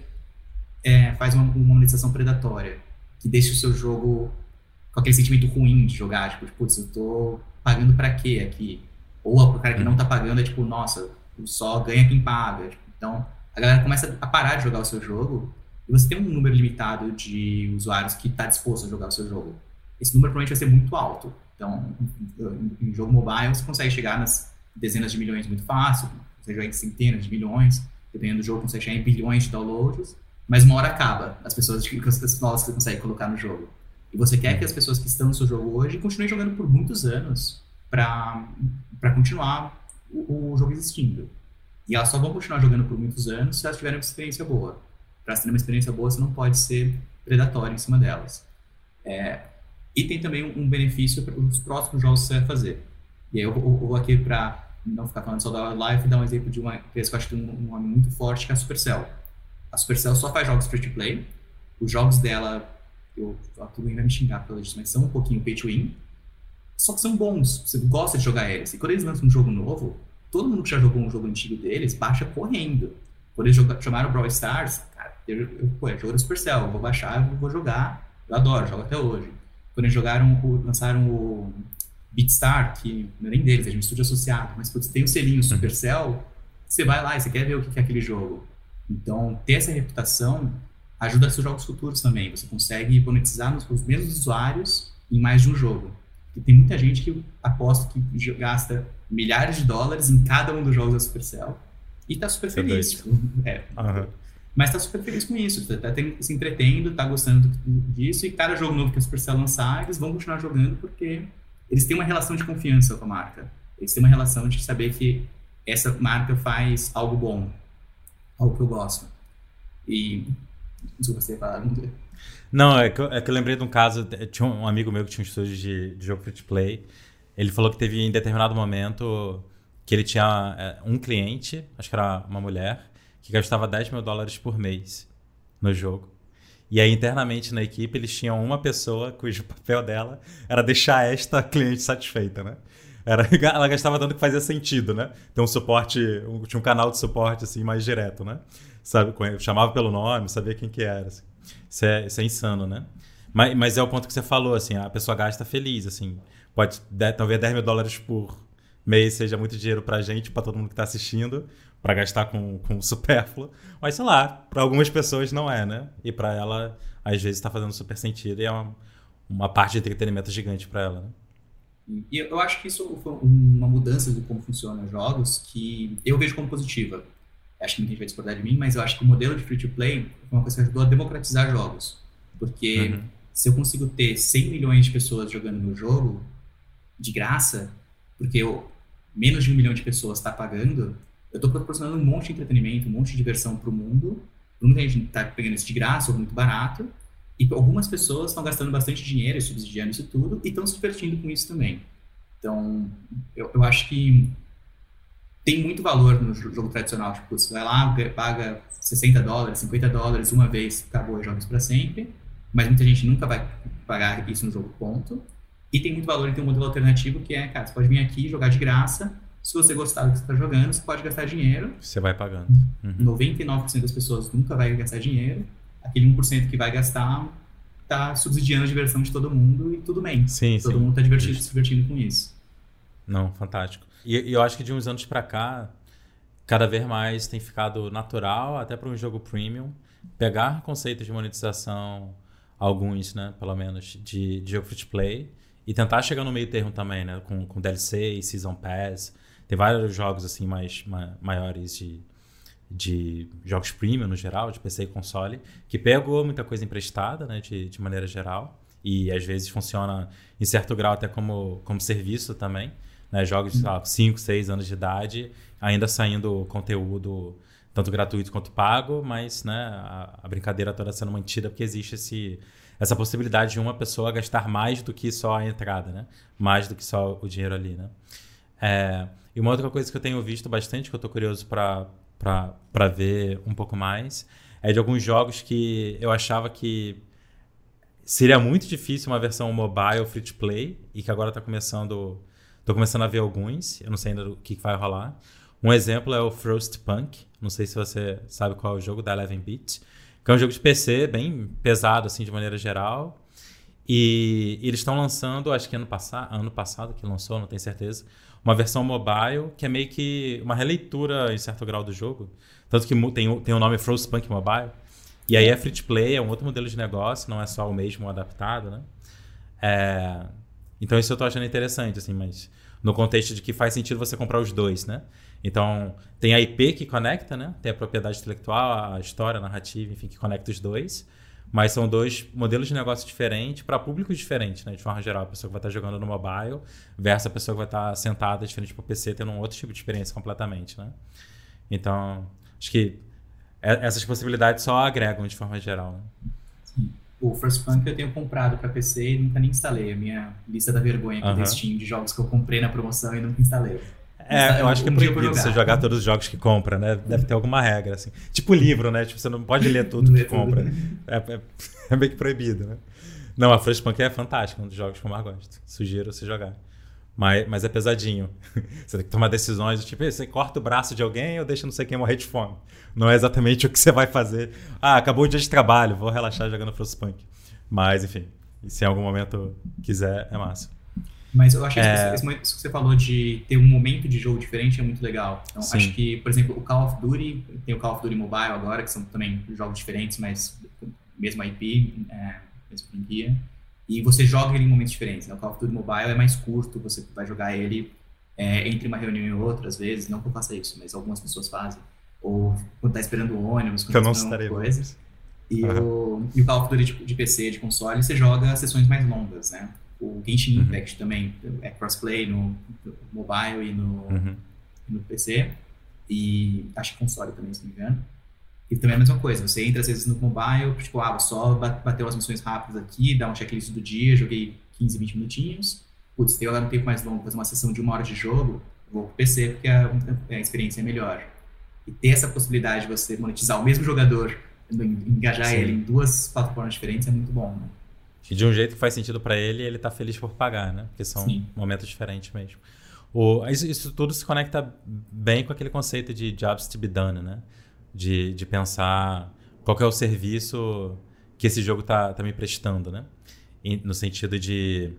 é, faz uma, uma monetização predatória, que deixa o seu jogo com aquele sentimento ruim de jogar, tipo, putz, eu tô pagando pra quê aqui? Ou o cara que não tá pagando é tipo, nossa, só ganha quem paga. Tipo, então, a galera começa a parar de jogar o seu jogo e você tem um número limitado de usuários que tá disposto a jogar o seu jogo. Esse número provavelmente vai ser muito alto. Então, em, em jogo mobile, você consegue chegar nas dezenas de milhões muito fácil, você joga em centenas de milhões, dependendo do jogo, consegue chegar em bilhões de downloads, mas uma hora acaba as pessoas que as novas que você consegue colocar no jogo. E você quer que as pessoas que estão no seu jogo hoje continuem jogando por muitos anos para continuar o, o jogo existindo. E elas só vão continuar jogando por muitos anos se elas tiverem uma experiência boa. Para ter uma experiência boa, você não pode ser predatório em cima delas. É, e tem também um, um benefício para os próximos jogos que você vai fazer. E aí eu, eu, eu vou aqui, para não ficar falando só da Live, dar um exemplo de uma empresa que eu acho que tem um, um nome muito forte, que é a Supercell. A Supercell só faz jogos free-to-play. Os jogos dela, eu, todo mundo vai me xingar pela isso, mas são um pouquinho pay-to-win. Só que são bons, você gosta de jogar eles. E quando eles lançam um jogo novo, todo mundo que já jogou um jogo antigo deles baixa correndo. Quando eles joga, chamaram o Brawl Stars, cara, eu, eu, pô, é jogo da Supercell, eu vou baixar, eu vou jogar. Eu adoro, jogo até hoje. Quando eles jogaram, lançaram o BeatStar, que não é nem deles, é de um estúdio associado, mas putz, tem um selinho Supercell, você vai lá e você quer ver o que é aquele jogo. Então, ter essa reputação ajuda seus jogos futuros também. Você consegue monetizar nos, os mesmos usuários em mais de um jogo. E tem muita gente que aposta que gasta milhares de dólares em cada um dos jogos da Supercell e tá super feliz. Tipo, é. Uhum. Mas tá super feliz com isso. Tá, tá se entretendo, tá gostando disso, e cada jogo novo que a Supercell lançar, eles vão continuar jogando porque eles têm uma relação de confiança com a marca. Eles têm uma relação de saber que essa marca faz algo bom, algo que eu gosto. E... Desculpa, você ia falar. Não, é que, eu, é que eu lembrei de um caso. Tinha um amigo meu que tinha um estúdio de, de jogo free to play. Ele falou que teve em determinado momento que ele tinha é, um cliente, acho que era uma mulher, que gastava dez mil dólares por mês no jogo. E aí, internamente na equipe, eles tinham uma pessoa cujo papel dela era deixar esta cliente satisfeita, né? Era, ela gastava tanto que fazia sentido, né? Ter um suporte, um, tinha um canal de suporte assim, mais direto, né? Sabe, chamava pelo nome, sabia quem que era. Assim. Isso, é, isso é insano, né? Mas, mas é o ponto que você falou, assim, a pessoa gasta feliz, assim. Pode, talvez dez mil dólares por mês seja muito dinheiro pra gente, pra todo mundo que tá assistindo, pra gastar com, com supérfluo. Mas, sei lá, pra algumas pessoas não é, né? E pra ela, às vezes, tá fazendo super sentido e é uma, uma parte de entretenimento gigante pra ela, né? E eu acho que isso foi uma mudança de como funcionam os jogos que eu vejo como positiva. Acho que muita gente vai discordar de mim, mas eu acho que o modelo de free-to-play foi uma coisa que ajudou a democratizar jogos. Porque uhum. se eu consigo ter cem milhões de pessoas jogando meu jogo de graça, porque eu, menos de um milhão de pessoas está pagando, eu estou proporcionando um monte de entretenimento, um monte de diversão para o mundo. Muita gente está pegando isso de graça ou muito barato. E algumas pessoas estão gastando bastante dinheiro e subsidiando isso tudo e estão se divertindo com isso também. Então, eu, eu acho que tem muito valor no jogo tradicional. Tipo, você vai lá, paga sessenta dólares, cinquenta dólares uma vez, acabou e joga isso para sempre. Mas muita gente nunca vai pagar isso no jogo ponto. E tem muito valor em ter um modelo alternativo que é, cara, você pode vir aqui jogar de graça. Se você gostar do que você está jogando, você pode gastar dinheiro. Você vai pagando. Uhum. noventa e nove por cento das pessoas nunca vai gastar dinheiro. Aquele um por cento que vai gastar está subsidiando a diversão de todo mundo e tudo bem. Sim, todo sim. mundo está divertindo, se divertindo com isso. Não, fantástico. E, e eu acho que de uns anos para cá, cada vez mais tem ficado natural, até para um jogo premium, pegar conceitos de monetização, alguns, né, pelo menos, de, de jogo free to play, e tentar chegar no meio termo também, né, com, com D L C e Season Pass. Tem vários jogos assim mais ma- maiores de, de jogos premium no geral, de P C e console, que pegou muita coisa emprestada, né, de, de maneira geral, e às vezes funciona em certo grau até como, como serviço também, né, jogos de cinco, seis anos de idade, ainda saindo conteúdo tanto gratuito quanto pago, mas, né, a, a brincadeira toda sendo mantida porque existe esse, essa possibilidade de uma pessoa gastar mais do que só a entrada, né, mais do que só o dinheiro ali, né. É, e uma outra coisa que eu tenho visto bastante, que eu estou curioso para ver um pouco mais, é de alguns jogos que eu achava que seria muito difícil uma versão mobile free to play, e que agora está começando, tô começando a ver alguns, eu não sei ainda o que vai rolar. Um exemplo é o Frostpunk, não sei se você sabe qual é o jogo, da eleven bit, que é um jogo de P C bem pesado assim de maneira geral, e eles estão lançando, acho que ano, passa- ano passado que lançou, não tenho certeza, uma versão mobile que é meio que uma releitura em certo grau do jogo, tanto que mu- tem, o- tem o nome Frostpunk Mobile, e aí é free to play, é um outro modelo de negócio, não é só o mesmo adaptado, né? É, então isso eu tô achando interessante, assim, mas no contexto de que faz sentido você comprar os dois, né? Então tem a I P que conecta, né? Tem a propriedade intelectual, a história, a narrativa, enfim, que conecta os dois. Mas são dois modelos de negócio diferentes para públicos diferentes, né? De forma geral, a pessoa que vai estar jogando no mobile versus a pessoa que vai estar sentada diferente para o P C, tendo um outro tipo de experiência completamente, né? Então, acho que essas possibilidades só agregam de forma geral, né? Sim. O Frostpunk eu tenho comprado para P C e nunca nem instalei. A minha lista da vergonha aqui Aham. da Steam de jogos que eu comprei na promoção e nunca instalei. É, eu acho que é Um dia eu vou proibido você jogar. jogar todos os jogos que compra, né? Deve ter alguma regra, assim. Tipo livro, né? Tipo, você não pode ler tudo Não que lê tudo. compra. É, é, é meio que proibido, né? Não, a Frostpunk é fantástica, um dos jogos que eu mais gosto. Sugiro você jogar. Mas, mas é pesadinho. Você tem que tomar decisões, tipo, você corta o braço de alguém ou deixa não sei quem morrer de fome. Não é exatamente o que você vai fazer. Ah, acabou o dia de trabalho, vou relaxar jogando Frostpunk. Mas, enfim, se em algum momento quiser, é massa. Mas eu acho que É. esse momento- isso que você falou de ter um momento de jogo diferente é muito legal. Então, Sim. acho que, por exemplo, o Call of Duty, tem o Call of Duty Mobile agora, que são também jogos diferentes, mas mesma I P, é, mesma franquia. E você joga ele em momentos diferentes, né? O Call of Duty Mobile é mais curto, você vai jogar ele é, entre uma reunião e outra, às vezes. Não que eu faça isso, mas algumas pessoas fazem. Ou quando tá esperando o ônibus, Que eu quando não tá esperando citarei coisas. E, Aham. o, e o Call of Duty de, de P C, de console, você joga sessões mais longas, né? O Genshin Uhum. Impact também é crossplay no, no mobile e no, Uhum. no P C. E acho que console também, se não me engano. E também é a mesma coisa, você entra às vezes no mobile, tipo, ah, só ba- bateu as missões rápidas aqui, dá um checklist do dia, joguei quinze, vinte minutinhos. Putz, tem agora um tempo mais longo, fazer uma sessão de uma hora de jogo, vou pro P C porque a, a experiência é melhor. E ter essa possibilidade de você monetizar o mesmo jogador, engajar Sim. ele em duas plataformas diferentes é muito bom, né? E de um jeito que faz sentido pra ele, ele tá feliz por pagar, né? Porque são Sim. momentos diferentes mesmo. O, isso, isso tudo se conecta bem com aquele conceito de jobs to be done, né? De, de pensar qual que é o serviço que esse jogo tá, tá me prestando, né? E, no sentido de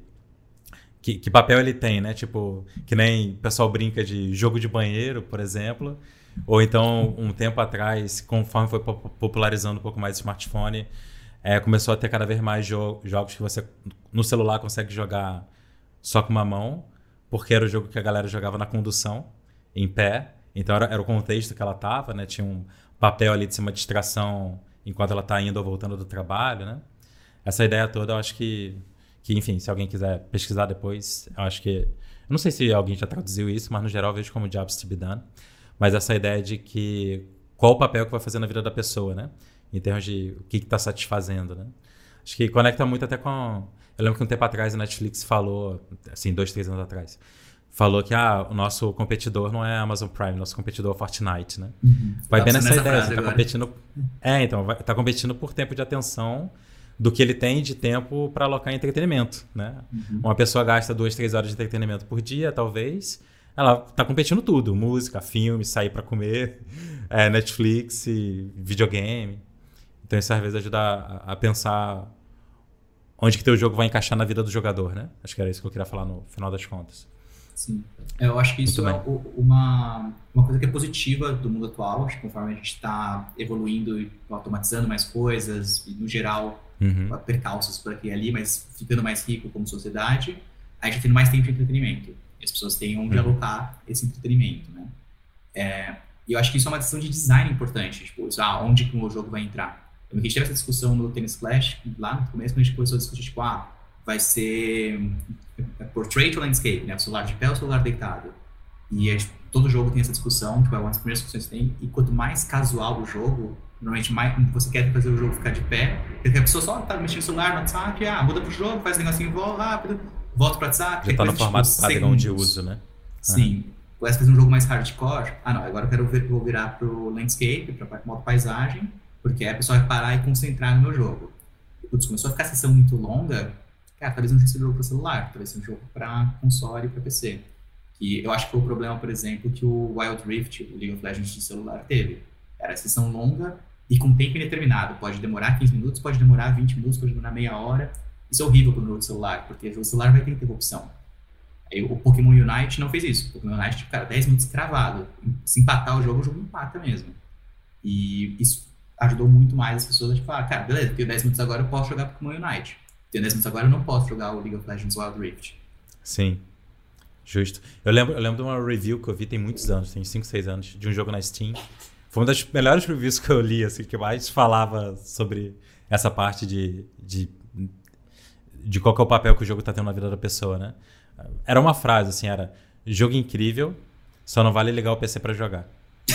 que, que papel ele tem, né? Tipo, que nem o pessoal brinca de jogo de banheiro, por exemplo. Ou então, um tempo atrás, conforme foi po- popularizando um pouco mais o smartphone, é, começou a ter cada vez mais jo- jogos que você no celular consegue jogar só com uma mão, porque era o jogo que a galera jogava na condução, em pé. Então era, era o contexto que ela tava, né? Tinha um papel ali de ser uma distração enquanto ela tá indo ou voltando do trabalho, né? Essa ideia toda eu acho que, que, enfim, se alguém quiser pesquisar depois, eu acho que... Eu não sei se alguém já traduziu isso, mas no geral eu vejo como jobs to be done. Mas essa ideia de que qual o papel que vai fazer na vida da pessoa, né? Em termos de o que está satisfazendo, né? Acho que conecta muito até com... Eu lembro que um tempo atrás a Netflix falou, assim, dois, três anos atrás, falou que ah, o nosso competidor não é a Amazon Prime, nosso competidor é Fortnite, né? Uhum. Vai Tá bem usando nessa essa ideia, frase você tá agora. competindo... É, então, vai, tá competindo por tempo de atenção do que ele tem de tempo para alocar em entretenimento, né? Uhum. Uma pessoa gasta duas, três horas de entretenimento por dia, talvez. Ela tá competindo tudo, música, filme, sair para comer, é, Netflix, e videogame. Então isso às vezes ajuda a, a pensar onde que teu jogo vai encaixar na vida do jogador, né? Acho que era isso que eu queria falar no final das contas. Sim. Eu acho que isso Muito é o- uma, uma coisa que é positiva do mundo atual. Acho que conforme a gente está evoluindo e automatizando mais coisas, e no geral, Uhum. percalços por aqui e ali, mas ficando mais rico como sociedade, a gente tendo mais tempo de entretenimento. E as pessoas têm onde uhum. alocar esse entretenimento, né? É, e eu acho que isso é uma questão de design importante, tipo, ah, onde que o jogo vai entrar. A gente teve essa discussão no Tennis Clash, lá no começo, quando a gente começou a discutir, tipo, ah, vai ser portrait ou landscape, né? O celular de pé ou o celular deitado. E é, tipo, todo jogo tem essa discussão, tipo, é uma das primeiras discussões que tem, e quanto mais casual o jogo, normalmente mais, você quer fazer o jogo ficar de pé, porque a pessoa só tá mexendo no celular, no WhatsApp, ah, muda pro jogo, faz um negocinho, volta rápido, volta pro WhatsApp. Já tá no formato tipo, padrão de uso, né? Sim. Começa a fazer um jogo mais hardcore, ah não, agora eu quero ver, vou virar pro landscape, pra modo paisagem, porque aí a pessoa vai parar e concentrar no meu jogo. Putz, começou a ficar a sessão muito longa, cara, talvez não seja um jogo para celular, talvez seja um jogo para console e para P C. E eu acho que foi o problema, por exemplo, que o Wild Rift, o League of Legends de celular, teve. Era a sessão longa e com tempo indeterminado. Pode demorar quinze minutos, pode demorar vinte minutos, pode demorar meia hora. Isso é horrível para o jogo de celular, porque o celular vai ter interrupção. Aí, o Pokémon Unite não fez isso. O Pokémon Unite, tipo, cara, dez minutos cravado. Se empatar o jogo, o jogo empata mesmo. E isso ajudou muito mais as pessoas a tipo, ah, cara, beleza, tenho dez minutos agora, eu posso jogar Pokémon Unite. Tenho dez minutos agora, eu não posso jogar o League of Legends Wild Rift. Sim, justo. Eu lembro, eu lembro de uma review que eu vi tem muitos anos, tem cinco, seis anos, de um jogo na Steam. Foi uma das melhores reviews que eu li, assim, que mais falava sobre essa parte de, de, de qual que é o papel que o jogo está tendo na vida da pessoa, né? Era uma frase, assim, era jogo incrível, só não vale ligar o P C para jogar.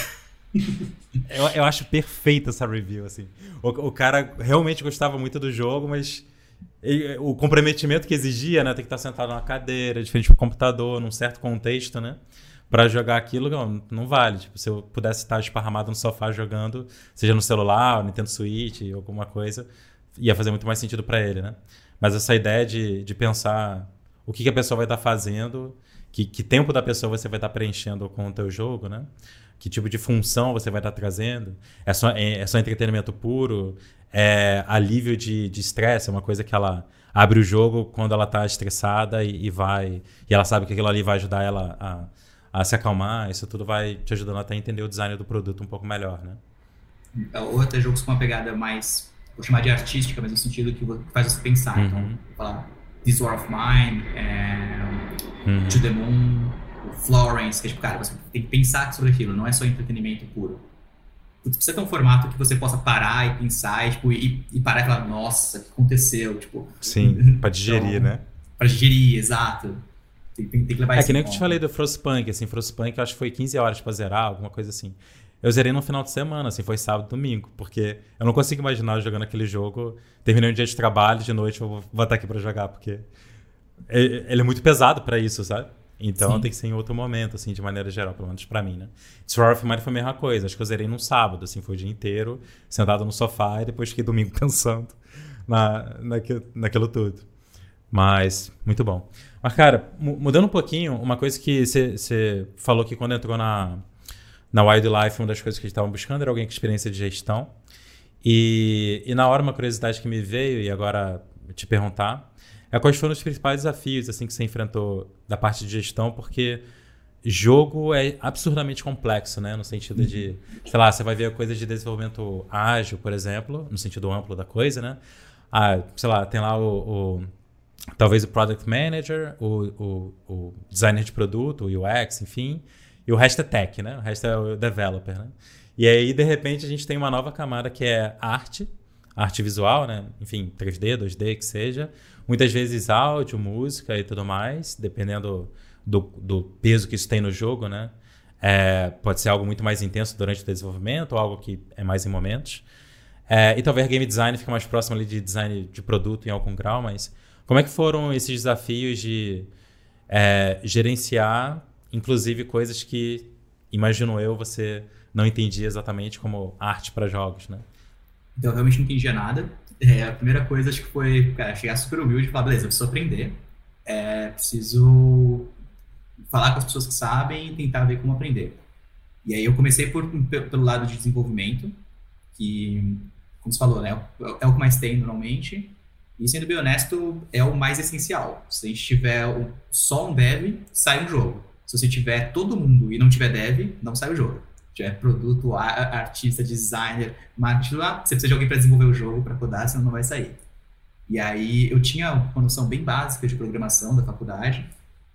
eu, eu acho perfeita essa review, assim. O, o cara realmente gostava muito do jogo, mas ele, o comprometimento que exigia, né? Tem que estar sentado numa cadeira, de frente pro computador, num certo contexto, né? Pra jogar aquilo, não, não vale. Tipo, se eu pudesse estar esparramado no sofá jogando, seja no celular, Nintendo Switch, alguma coisa, ia fazer muito mais sentido pra ele, né? Mas essa ideia de, de pensar o que, que a pessoa vai estar fazendo, que, que tempo da pessoa você vai estar preenchendo com o teu jogo, né? Que tipo de função você vai estar trazendo? É só, é, é só entretenimento puro? É alívio de estresse? É uma coisa que ela abre o jogo quando ela está estressada e, e vai... E ela sabe que aquilo ali vai ajudar ela a, a se acalmar. Isso tudo vai te ajudando até a entender o design do produto um pouco melhor, né? Ou até jogos com uma pegada mais... Vou chamar de artística, mas no sentido que faz você pensar. Uhum. Então, vou falar This War of Mine, é, uhum. To The Moon... Florence, que é tipo, cara, você tem que pensar sobre aquilo, não é só entretenimento puro. Você precisa ter um formato que você possa parar e pensar e, tipo, e, e parar e falar, nossa, o que aconteceu? Tipo, sim, pra digerir, então, né? Pra digerir, exato. Tem, tem, tem que levar é isso. É que nem que eu te falei do Frostpunk, assim, Frostpunk eu acho que foi quinze horas pra zerar, alguma coisa assim. Eu zerei no final de semana, assim, foi sábado e domingo, porque eu não consigo imaginar eu jogando aquele jogo, terminei um dia de trabalho, de noite eu vou estar aqui pra jogar, porque ele é muito pesado pra isso, sabe? Então sim, tem que ser em outro momento, assim, de maneira geral, pelo menos pra mim, né? This War of Mine foi a mesma coisa. Acho que eu zerei num sábado, assim, foi o dia inteiro, sentado no sofá e depois fiquei domingo pensando na, naquilo, naquilo tudo. Mas, muito bom. Mas, cara, mudando um pouquinho, uma coisa que você falou que quando entrou na, na Wildlife, uma das coisas que eles estavam buscando era alguém com experiência de gestão. E, e na hora, uma curiosidade que me veio, e agora te perguntar, é quais foram os principais desafios assim, que você enfrentou da parte de gestão, porque jogo é absurdamente complexo, né? No sentido de, sei lá, você vai ver coisas de desenvolvimento ágil, por exemplo, no sentido amplo da coisa, né? Ah, sei lá, tem lá o, o talvez o Product Manager, o, o, o designer de produto, o U X, enfim, e o resto é tech, né? O resto é o developer, né? E aí, de repente, a gente tem uma nova camada que é arte, arte visual, né? Enfim, três D, dois D, que seja. Muitas vezes áudio, música e tudo mais, dependendo do, do peso que isso tem no jogo, né? É, pode ser algo muito mais intenso durante o desenvolvimento ou algo que é mais em momentos. É, e talvez game design fica mais próximo ali de design de produto em algum grau, mas como é que foram esses desafios de é, gerenciar, inclusive, coisas que, imagino eu, você não entendia exatamente como arte para jogos, né? Então, eu realmente não entendia nada. É, a primeira coisa, acho que foi, cara, chegar super humilde e falar, beleza, eu preciso aprender, é, preciso falar com as pessoas que sabem e tentar ver como aprender. E aí eu comecei por, pelo lado de desenvolvimento, que, como você falou, né, é o que mais tem normalmente, e sendo bem honesto, é o mais essencial. Se a gente tiver só um dev, sai um jogo. Se você tiver todo mundo e não tiver dev, não sai o jogo. É produto, artista, designer, marketing, lá, você precisa de alguém para desenvolver o jogo, para codar, senão não vai sair. E aí eu tinha uma noção bem básica de programação da faculdade,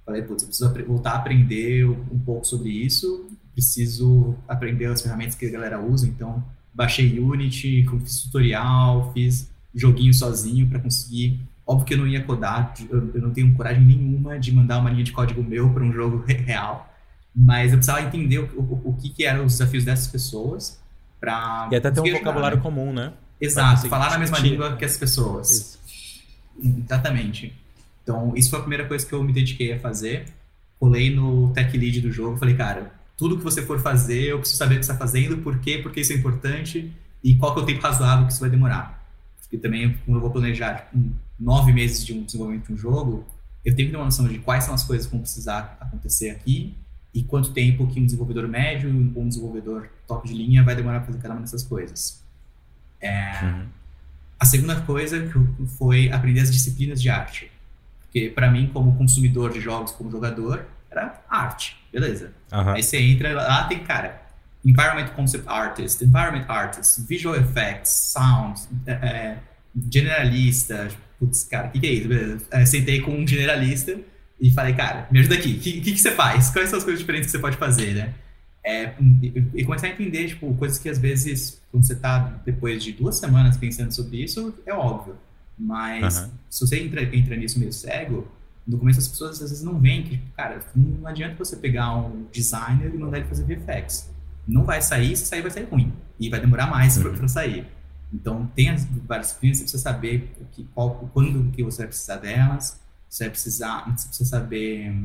Falei, putz, eu preciso voltar a aprender um pouco sobre isso, preciso aprender as ferramentas que a galera usa, então baixei Unity, fiz tutorial, fiz joguinho sozinho para conseguir. Óbvio que eu não ia codar, eu não tenho coragem nenhuma de mandar uma linha de código meu para um jogo real, mas eu precisava entender o, o, o que, que eram os desafios dessas pessoas para e até ter um ajudar, vocabulário né? comum, né? Exato, falar na mesma discutir. língua que as pessoas. Isso. Exatamente. Então, isso foi a primeira coisa que eu me dediquei a fazer. Colei no tech lead do jogo, falei, cara, tudo que você for fazer, eu preciso saber o que você está fazendo, por quê, porque isso é importante e qual que é o tempo razoável que isso vai demorar. Porque também, quando eu vou planejar tipo, nove meses de um desenvolvimento de um jogo, eu tenho que ter uma noção de quais são as coisas que vão precisar acontecer aqui e quanto tempo que um desenvolvedor médio e um desenvolvedor top de linha vai demorar para fazer cada uma dessas coisas. É... Uhum. A segunda coisa foi aprender as disciplinas de arte. Porque, para mim, como consumidor de jogos, como jogador, era arte, beleza. Uhum. Aí você entra lá, tem, cara, Environment Concept Artist, Environment Artist, Visual Effects, Sound, é, generalista. Putz, cara, o que, que é isso? Beleza. Aí, sentei com um generalista e falei, cara, me ajuda aqui. O que, que, que você faz? Quais são as coisas diferentes que você pode fazer, né? É, e, e começar a entender, tipo, coisas que às vezes, quando você tá depois de duas semanas pensando sobre isso, é óbvio. Mas uhum. se você entra, entra nisso meio cego, no começo as pessoas às vezes não veem que, cara, não adianta você pegar um designer e mandar ele fazer V F X. Não vai sair, se sair vai sair ruim. E vai demorar mais uhum. para sair. Então tem as várias disciplinas, você precisa saber o que, qual, quando que você vai precisar delas, você vai precisar, você precisa saber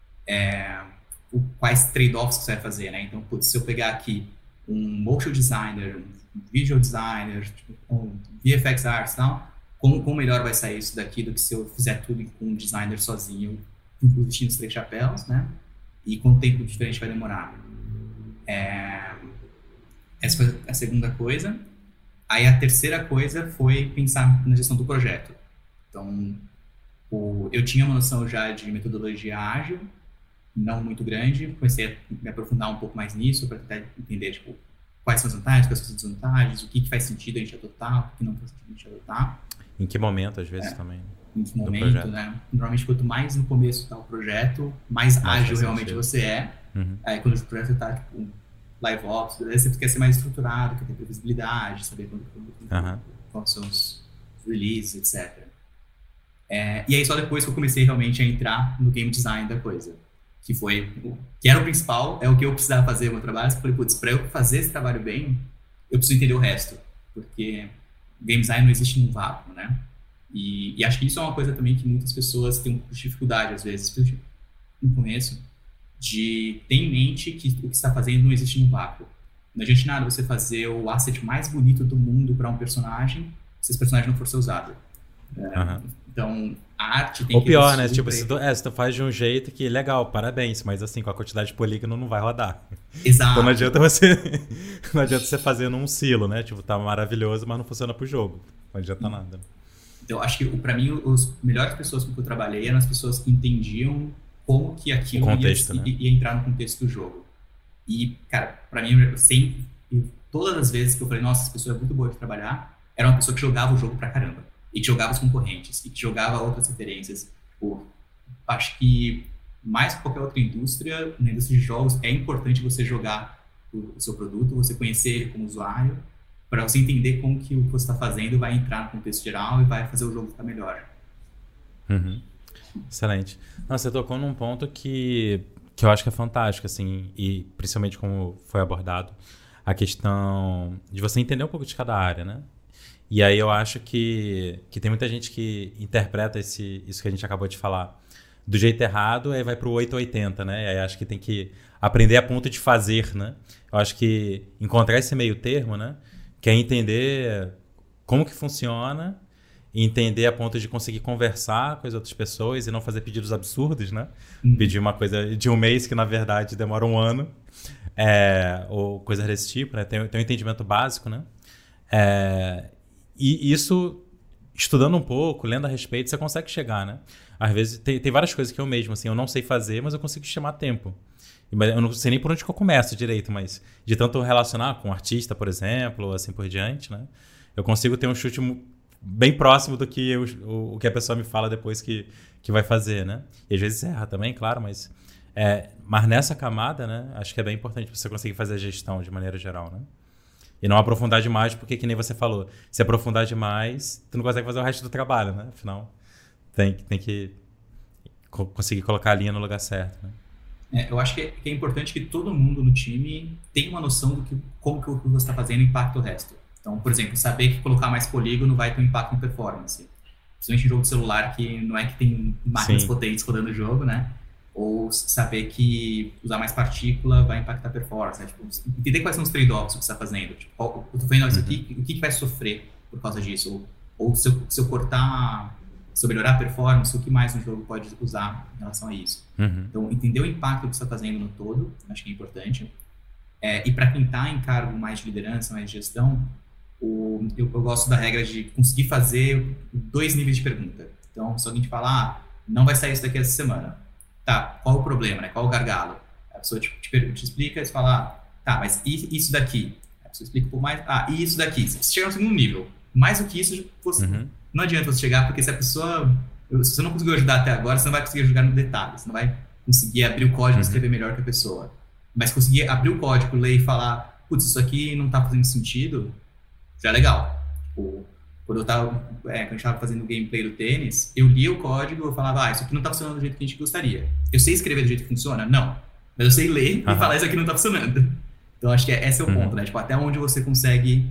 é, o, quais trade-offs que você vai fazer, né? Então, putz, se eu pegar aqui um motion designer, um visual designer, tipo, um V F X artist e tal, Como, como melhor vai sair isso daqui do que se eu fizer tudo com um designer sozinho, vestindo os três chapéus, né? E quanto tempo diferente vai demorar. É... Essa foi a segunda coisa. Aí a terceira coisa foi pensar na gestão do projeto. Então, o... eu tinha uma noção já de metodologia ágil, não muito grande. Comecei a me aprofundar um pouco mais nisso para tentar entender, tipo, quais são as vantagens, quais são as desvantagens, o que, que faz sentido a gente adotar, o que não faz sentido a gente adotar. Em que momento, às vezes, é, também? Em que momento, né? Normalmente, quanto mais no começo está o projeto, mais, mais ágil realmente sentido. Você é. Uhum. Aí, quando o projeto está, tipo, live ops, você quer ser mais estruturado, quer ter previsibilidade, saber quando, quando, uhum. quais são os releases, etcétera. É, e aí, só depois que eu comecei realmente a entrar no game design da coisa. Que foi, que era o principal, é o que eu precisava fazer no meu trabalho. Eu falei, putz, para eu fazer esse trabalho bem, eu preciso entender o resto. Porque game design não existe num vácuo, né? E, e acho que isso é uma coisa também que muitas pessoas têm um pouco de dificuldade, às vezes, no começo, de ter em mente que o que você está fazendo não existe num vácuo. Não adianta nada você fazer o asset mais bonito do mundo para um personagem se esse personagem não for ser usado. É, uhum. Então, a arte tem Ou que... Ou pior, né? Tipo, se tu, é, se tu faz de um jeito que, legal, parabéns, mas assim, com a quantidade de polígono não vai rodar. Exato. Então não adianta você... não adianta você fazer num silo, né? Tipo, tá maravilhoso, mas não funciona pro jogo. Não adianta nada. Então, acho que, pra mim, as melhores pessoas com que eu trabalhei eram as pessoas que entendiam como que aquilo contexto, ia, né? ia entrar no contexto do jogo. E, cara, pra mim, eu sempre... Todas as vezes que eu falei, nossa, essa pessoa é muito boa de trabalhar, era uma pessoa que jogava o jogo pra caramba. E que jogava os concorrentes, e que jogava outras referências. Pô, acho que, mais que qualquer outra indústria, na indústria de jogos, é importante você jogar o seu produto, você conhecer ele como usuário, para você entender como que o que você está fazendo vai entrar no contexto geral e vai fazer o jogo ficar melhor. Uhum. Excelente. Não, você tocou num ponto que, que eu acho que é fantástico, assim, e principalmente como foi abordado, a questão de você entender um pouco de cada área, né? E aí eu acho que, que tem muita gente que interpreta esse, isso que a gente acabou de falar do jeito errado, aí vai pro oito ou oitenta, né? E aí acho que tem que aprender a ponto de fazer, né? Eu acho que encontrar esse meio termo, né? Que é entender como que funciona, entender a ponto de conseguir conversar com as outras pessoas e não fazer pedidos absurdos, né? Hum. Pedir uma coisa de um mês que, na verdade, demora um ano, é, ou coisas desse tipo, né? Tem, tem um entendimento básico, né? É... E isso, estudando um pouco, lendo a respeito, você consegue chegar, né? Às vezes, tem, tem várias coisas que eu mesmo, assim, eu não sei fazer, mas eu consigo chamar tempo. Eu não sei nem por onde que eu começo direito, mas de tanto relacionar com um artista, por exemplo, ou assim por diante, né? Eu consigo ter um chute bem próximo do que eu, o, o que a pessoa me fala depois que, que vai fazer, né? E às vezes erra também, claro, mas... É, mas nessa camada, né? Acho que é bem importante você conseguir fazer a gestão de maneira geral, né? E não aprofundar demais, porque que nem você falou, se aprofundar demais, tu não consegue fazer o resto do trabalho, né? Afinal, tem, tem que co- conseguir colocar a linha no lugar certo, né? É, eu acho que é, que é importante que todo mundo no time tenha uma noção do que como que o que você está fazendo impacta o resto. Então, por exemplo, saber que colocar mais polígono vai ter um impacto em performance. Principalmente em jogo de celular, que não é que tem máquinas Sim. potentes rodando o jogo, né? Ou saber que usar mais partícula vai impactar a performance, né? Tipo, entender quais são os trade-offs que você está fazendo. Tipo, qual, eu tô vendo isso aqui, o que, que vai sofrer por causa disso? Ou, ou se, eu, se eu cortar, se eu melhorar a performance, o que mais no jogo pode usar em relação a isso? Uhum. Então, entender o impacto que você está fazendo no todo, acho que é importante. É, e para quem está em cargo mais de liderança, mais de gestão, o, eu, eu gosto da regra de conseguir fazer dois níveis de pergunta. Então, se alguém te falar, ah, não vai sair isso daqui essa semana. Tá, qual o problema, né? Qual o gargalo? A pessoa te, te, te explica e você fala, ah, tá, mas e, isso daqui? A pessoa explica um pouco mais, ah, e isso daqui? Você chega no segundo nível. Mais do que isso, você, uhum. não adianta você chegar, porque se a pessoa, se você não conseguiu ajudar até agora, você não vai conseguir ajudar no detalhe, você não vai conseguir abrir o código e uhum. escrever melhor que a pessoa. Mas conseguir abrir o código, ler e falar, putz, isso aqui não tá fazendo sentido, já é legal. Tipo, Quando eu tava, é, quando a gente tava fazendo o gameplay do tênis, eu lia o código e falava, ah, isso aqui não tá funcionando do jeito que a gente gostaria. Eu sei escrever do jeito que funciona? Não. Mas eu sei ler uhum. e falar, isso aqui não tá funcionando. Então, acho que esse é o uhum. ponto, né? Tipo, até onde você consegue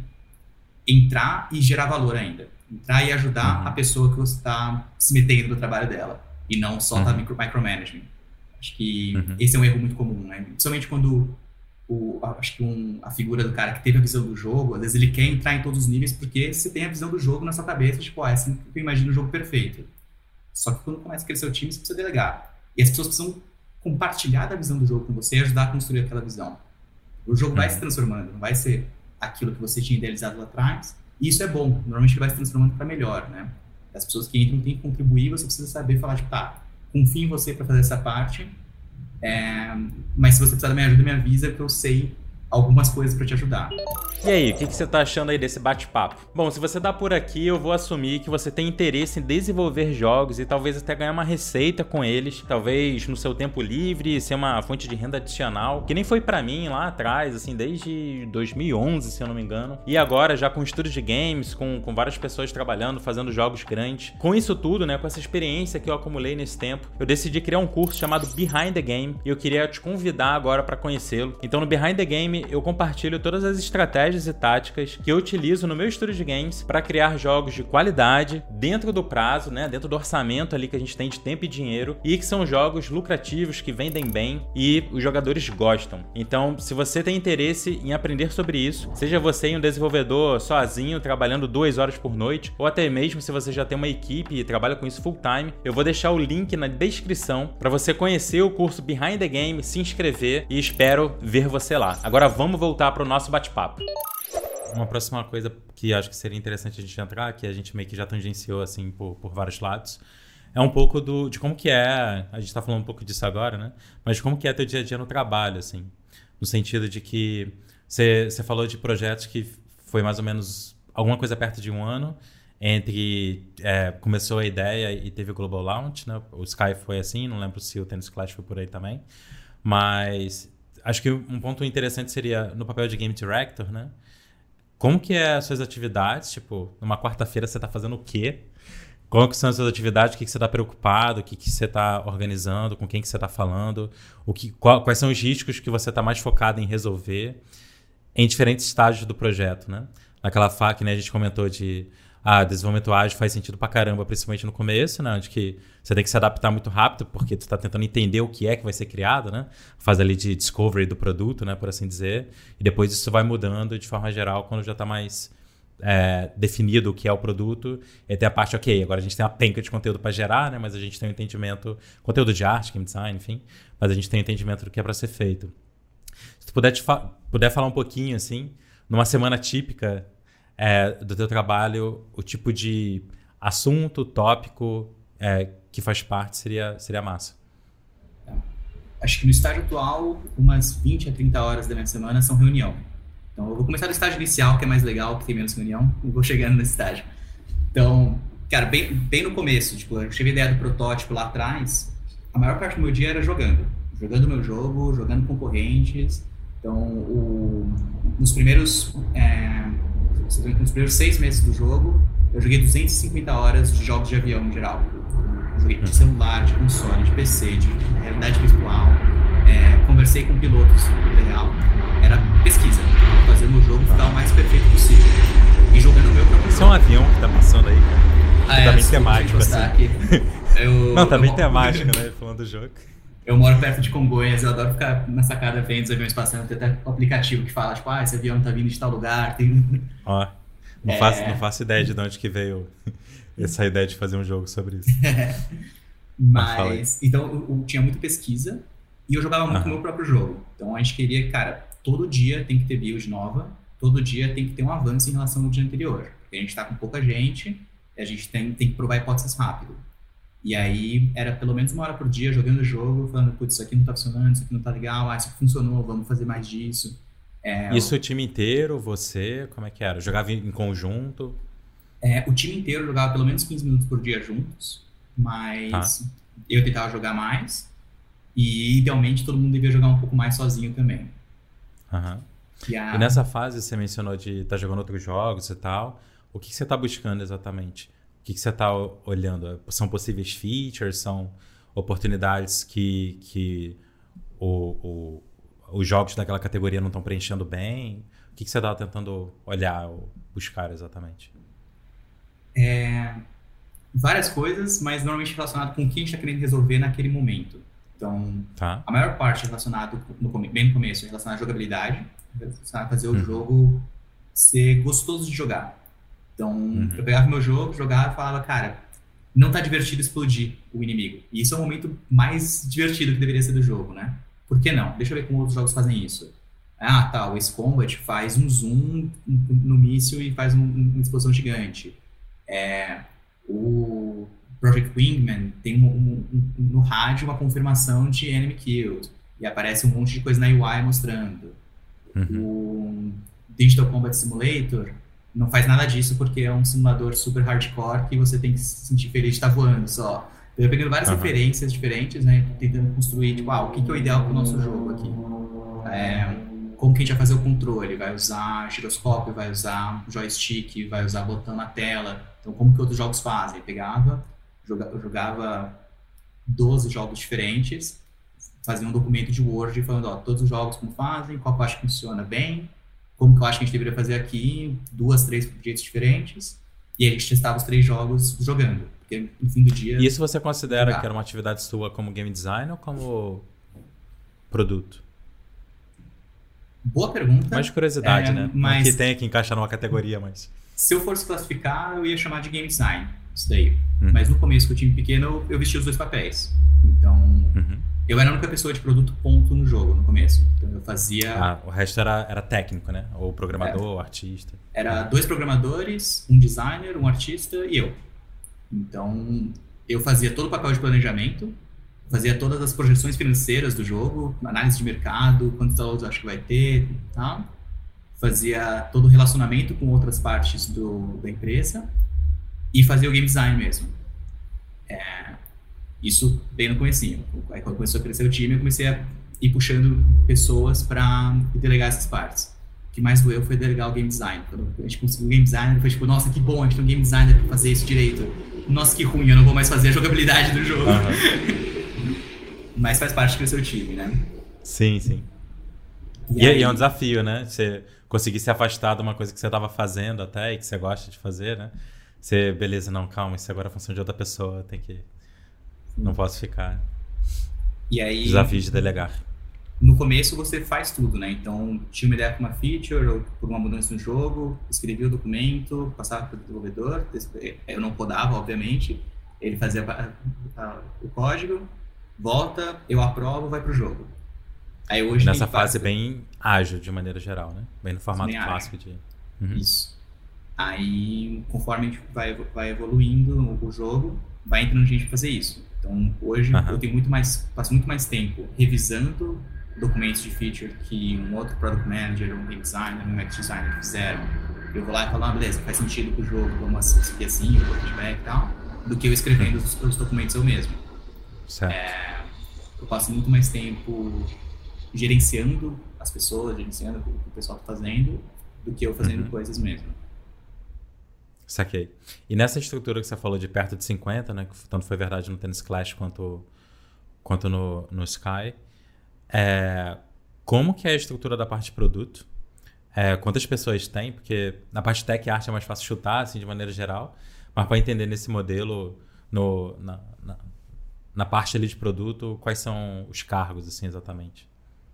entrar e gerar valor ainda. Entrar e ajudar uhum. a pessoa que você tá se metendo no trabalho dela. E não só uhum. tá micro, micromanagement. Acho que uhum. esse é um erro muito comum, né? Principalmente quando... O, acho que um, a figura do cara que teve a visão do jogo, às vezes ele quer entrar em todos os níveis porque você tem a visão do jogo na sua cabeça, tipo, ah, é assim que eu imagino o jogo perfeito. Só que quando começa a crescer o time, você precisa delegar. E as pessoas precisam compartilhar da visão do jogo com você e ajudar a construir aquela visão. O jogo uhum. vai se transformando, não vai ser aquilo que você tinha idealizado lá atrás. E isso é bom, normalmente ele vai se transformando para melhor, né? As pessoas que entram têm que contribuir, você precisa saber falar, tipo, tá, confio em você para fazer essa parte. É, mas se você precisar da minha ajuda, me avisa que eu sei algumas coisas para te ajudar. E aí, o que, que você tá achando aí desse bate-papo? Bom, se você tá por aqui, eu vou assumir que você tem interesse em desenvolver jogos e talvez até ganhar uma receita com eles, talvez no seu tempo livre, ser uma fonte de renda adicional, que nem foi pra mim lá atrás, assim, desde dois mil e onze, se eu não me engano. E agora, já com estúdios de games, com, com várias pessoas trabalhando, fazendo jogos grandes. Com isso tudo, né, com essa experiência que eu acumulei nesse tempo, eu decidi criar um curso chamado Behind the Game e eu queria te convidar agora para conhecê-lo. Então, no Behind the Game, eu compartilho todas as estratégias e táticas que eu utilizo no meu estúdio de games para criar jogos de qualidade, dentro do prazo, né, dentro do orçamento ali que a gente tem de tempo e dinheiro, e que são jogos lucrativos, que vendem bem e os jogadores gostam. Então, se você tem interesse em aprender sobre isso, seja você um desenvolvedor sozinho, trabalhando duas horas por noite, ou até mesmo se você já tem uma equipe e trabalha com isso full time, eu vou deixar o link na descrição para você conhecer o curso Behind the Game, se inscrever e espero ver você lá. Agora vamos voltar para o nosso bate-papo. Uma próxima coisa que acho que seria interessante a gente entrar, que a gente meio que já tangenciou assim por, por vários lados, é um pouco do, de como que é, a gente está falando um pouco disso agora, né? Mas de como que é teu dia a dia no trabalho, assim, no sentido de que você falou de projetos que foi mais ou menos alguma coisa perto de um ano, entre é, começou a ideia e teve o Global Launch, né? O Sky foi assim, não lembro se o Tennis Clash foi por aí também, mas acho que um ponto interessante seria no papel de Game Director, né? Como que é as suas atividades? Tipo, numa quarta-feira você está fazendo o quê? Como que são as suas atividades? O que, que você está preocupado? O que, que você está organizando? Com quem que você está falando? O que, qual, quais são os riscos que você está mais focado em resolver em diferentes estágios do projeto, né? Naquela F A Q, né, a gente comentou de ah, desenvolvimento ágil faz sentido pra caramba, principalmente no começo, né? Onde que você tem que se adaptar muito rápido, porque tu está tentando entender o que é que vai ser criado, né? Faz ali de discovery do produto, né, por assim dizer. E depois isso vai mudando de forma geral quando já está mais é, definido o que é o produto. E tem a parte, ok, agora a gente tem uma penca de conteúdo para gerar, né? Mas a gente tem um entendimento, conteúdo de arte, game design, enfim. Mas a gente tem um entendimento do que é para ser feito. Se tu puder, te fa- puder falar um pouquinho, assim, numa semana típica é, do teu trabalho, o tipo de assunto, tópico é, que faz parte seria, seria massa. Acho que no estágio atual, umas vinte a trinta horas da minha semana são reunião. Então, eu vou começar do estágio inicial, que é mais legal, que tem menos reunião, e vou chegando nesse estágio. Então, cara, bem, bem no começo, tipo, eu tive a ideia do protótipo lá atrás, a maior parte do meu dia era jogando. Jogando meu jogo, jogando concorrentes. Então, o, nos primeiros é, nos primeiros seis meses do jogo, eu joguei duzentas e cinquenta horas de jogos de avião em geral. Eu joguei de celular, de console, de P C, de realidade virtual. É, conversei com pilotos real. Era pesquisa, fazendo o jogo ficar o mais perfeito possível. E jogando o meu próprio jogo. Isso é um avião que tá passando aí, cara. Ah, é, tá bem temático, assim. Eu, Não, tá eu, bem eu, temático, né? Falando do jogo. Eu moro perto de Congonhas, eu adoro ficar na sacada vendo os aviões passando. Tem até um aplicativo que fala, tipo, ah, esse avião tá vindo de tal lugar. Tem... Ó, não, é... faço, não faço ideia de onde que veio essa ideia de fazer um jogo sobre isso. Mas, então, eu, eu tinha muita pesquisa e eu jogava muito o meu próprio jogo. Então, a gente queria, cara, todo dia tem que ter build nova, todo dia tem que ter um avanço em relação ao dia anterior. Porque a gente tá com pouca gente e a gente tem, tem que provar hipóteses rápido. E aí, era pelo menos uma hora por dia jogando o jogo, falando, putz, isso aqui não tá funcionando, isso aqui não tá legal, ah, isso aqui funcionou, vamos fazer mais disso. É, isso o time inteiro, você, como é que era? Jogava em conjunto? É, o time inteiro jogava pelo menos quinze minutos por dia juntos, mas tá. Eu tentava jogar mais e, idealmente, todo mundo devia jogar um pouco mais sozinho também. Uhum. E, a... e nessa fase, você mencionou de estar tá jogando outros jogos e tal, o que, que você está buscando exatamente? O que, que você está olhando? São possíveis features? São oportunidades que, que o, o, os jogos daquela categoria não estão preenchendo bem? O que, que você está tentando olhar ou buscar exatamente? É, várias coisas, mas normalmente relacionado com o que a gente está querendo resolver naquele momento. Então, tá. A maior parte relacionada, no, bem no começo, relacionada à jogabilidade, relacionada a fazer o uhum. jogo ser gostoso de jogar. Então, uhum. eu pegava meu jogo, jogava e falava, cara, não tá divertido explodir o inimigo. E isso é o momento mais divertido que deveria ser do jogo, né? Por que não? Deixa eu ver como outros jogos fazem isso. Ah, tá, o Ace Combat faz um zoom no míssil e faz um, uma explosão gigante. É, o Project Wingman tem um, um, um, no rádio uma confirmação de enemy killed. E aparece um monte de coisa na U I mostrando. Uhum. O Digital Combat Simulator não faz nada disso porque é um simulador super hardcore que você tem que se sentir feliz de estar voando só. Eu pegando várias uhum. referências diferentes, né, tentando construir, tipo, ah, o que, que é o ideal para o nosso jogo aqui. É, como que a gente vai fazer o controle? Vai usar giroscópio, vai usar joystick, vai usar botão na tela. Então, como que outros jogos fazem? Eu pegava, joga, eu jogava doze jogos diferentes, fazia um documento de Word falando, ó, todos os jogos como fazem, qual que eu acho que funciona bem, como que eu acho que a gente deveria fazer aqui, duas, três jeitos diferentes, e a gente testava os três jogos jogando, porque no fim do dia... E isso você considera jogar. Que era uma atividade sua como game design ou como produto? Boa pergunta. Mais curiosidade, é, né? Mas... que tem que encaixar numa categoria, mas... Se eu fosse classificar, eu ia chamar de game design, isso daí. Uhum. Mas no começo, com o time pequeno, eu vestia os dois papéis. Então... Uhum. Eu era a única pessoa de produto ponto no jogo, no começo. Então eu fazia... Ah, o resto era, era técnico, né? Ou programador, ou artista. Era dois programadores, um designer, um artista e eu. Então, eu fazia todo o papel de planejamento, fazia todas as projeções financeiras do jogo, análise de mercado, quantos downloads eu acho que vai ter e tal. Fazia todo o relacionamento com outras partes do, da empresa e fazia o game design mesmo. É... Isso bem no comecinho. Aí quando começou a crescer o time, eu comecei a ir puxando pessoas para delegar essas partes. O que mais doeu foi delegar o game design. Quando a gente conseguiu o game design, foi tipo, nossa, que bom, a gente tem um game designer para fazer isso direito. Nossa, que ruim, eu não vou mais fazer a jogabilidade do jogo. Uhum. Mas faz parte de crescer o time, né? Sim, sim. E, e aí... é um desafio, né? Você conseguir se afastar de uma coisa que você estava fazendo até e que você gosta de fazer, né? Você, beleza, não, calma, isso agora é função de outra pessoa, tem que... Não posso ficar. E aí, desafio de delegar. No começo você faz tudo, né? Então, tinha uma ideia para uma feature ou por uma mudança no jogo, escrevia o documento, passava para o desenvolvedor, eu não codava, obviamente, ele fazia a, a, o código, volta, eu aprovo, vai para o jogo. Aí hoje nessa fase faz... bem ágil, de maneira geral, né? Bem no formato bem clássico de... Uhum. Isso. Aí, conforme a gente vai, vai evoluindo o jogo, vai entrando gente para fazer isso. Então, hoje uhum. eu tenho muito mais, passo muito mais tempo revisando documentos de feature que um outro product manager, um game designer, um U X designer fizeram. eu vou lá e falo, ah, beleza, faz sentido pro jogo, vamos seguir assim, eu dou feedback e tal, do que eu escrevendo os, os documentos eu mesmo. Certo. É, eu passo muito mais tempo gerenciando as pessoas, gerenciando o que o pessoal tá fazendo, do que eu fazendo uhum. coisas mesmo. Saquei. E nessa estrutura que você falou de perto de cinquenta, né, que tanto foi verdade no Tennis Clash quanto, quanto no, no Sky, é, como que é a estrutura da parte de produto? É, quantas pessoas tem? Porque na parte tech e arte é mais fácil chutar, assim, de maneira geral, mas para entender nesse modelo, no, na, na, na parte ali de produto, quais são os cargos, assim, exatamente?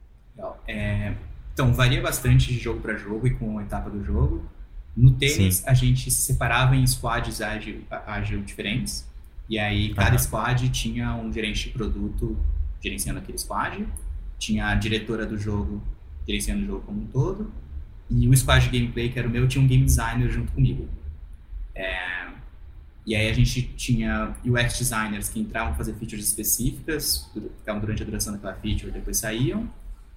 É, então, varia bastante de jogo para jogo e com a etapa do jogo. No tênis, Sim. a gente se separava em squads ágil, ágil diferentes. E aí, cada uhum. squad tinha um gerente de produto gerenciando aquele squad. Tinha a diretora do jogo gerenciando o jogo como um todo. E o squad de gameplay, que era o meu, tinha um game designer junto comigo. É, e aí a gente tinha U X designers que entravam para fazer features específicas, ficavam durante a duração daquela feature, depois saíam.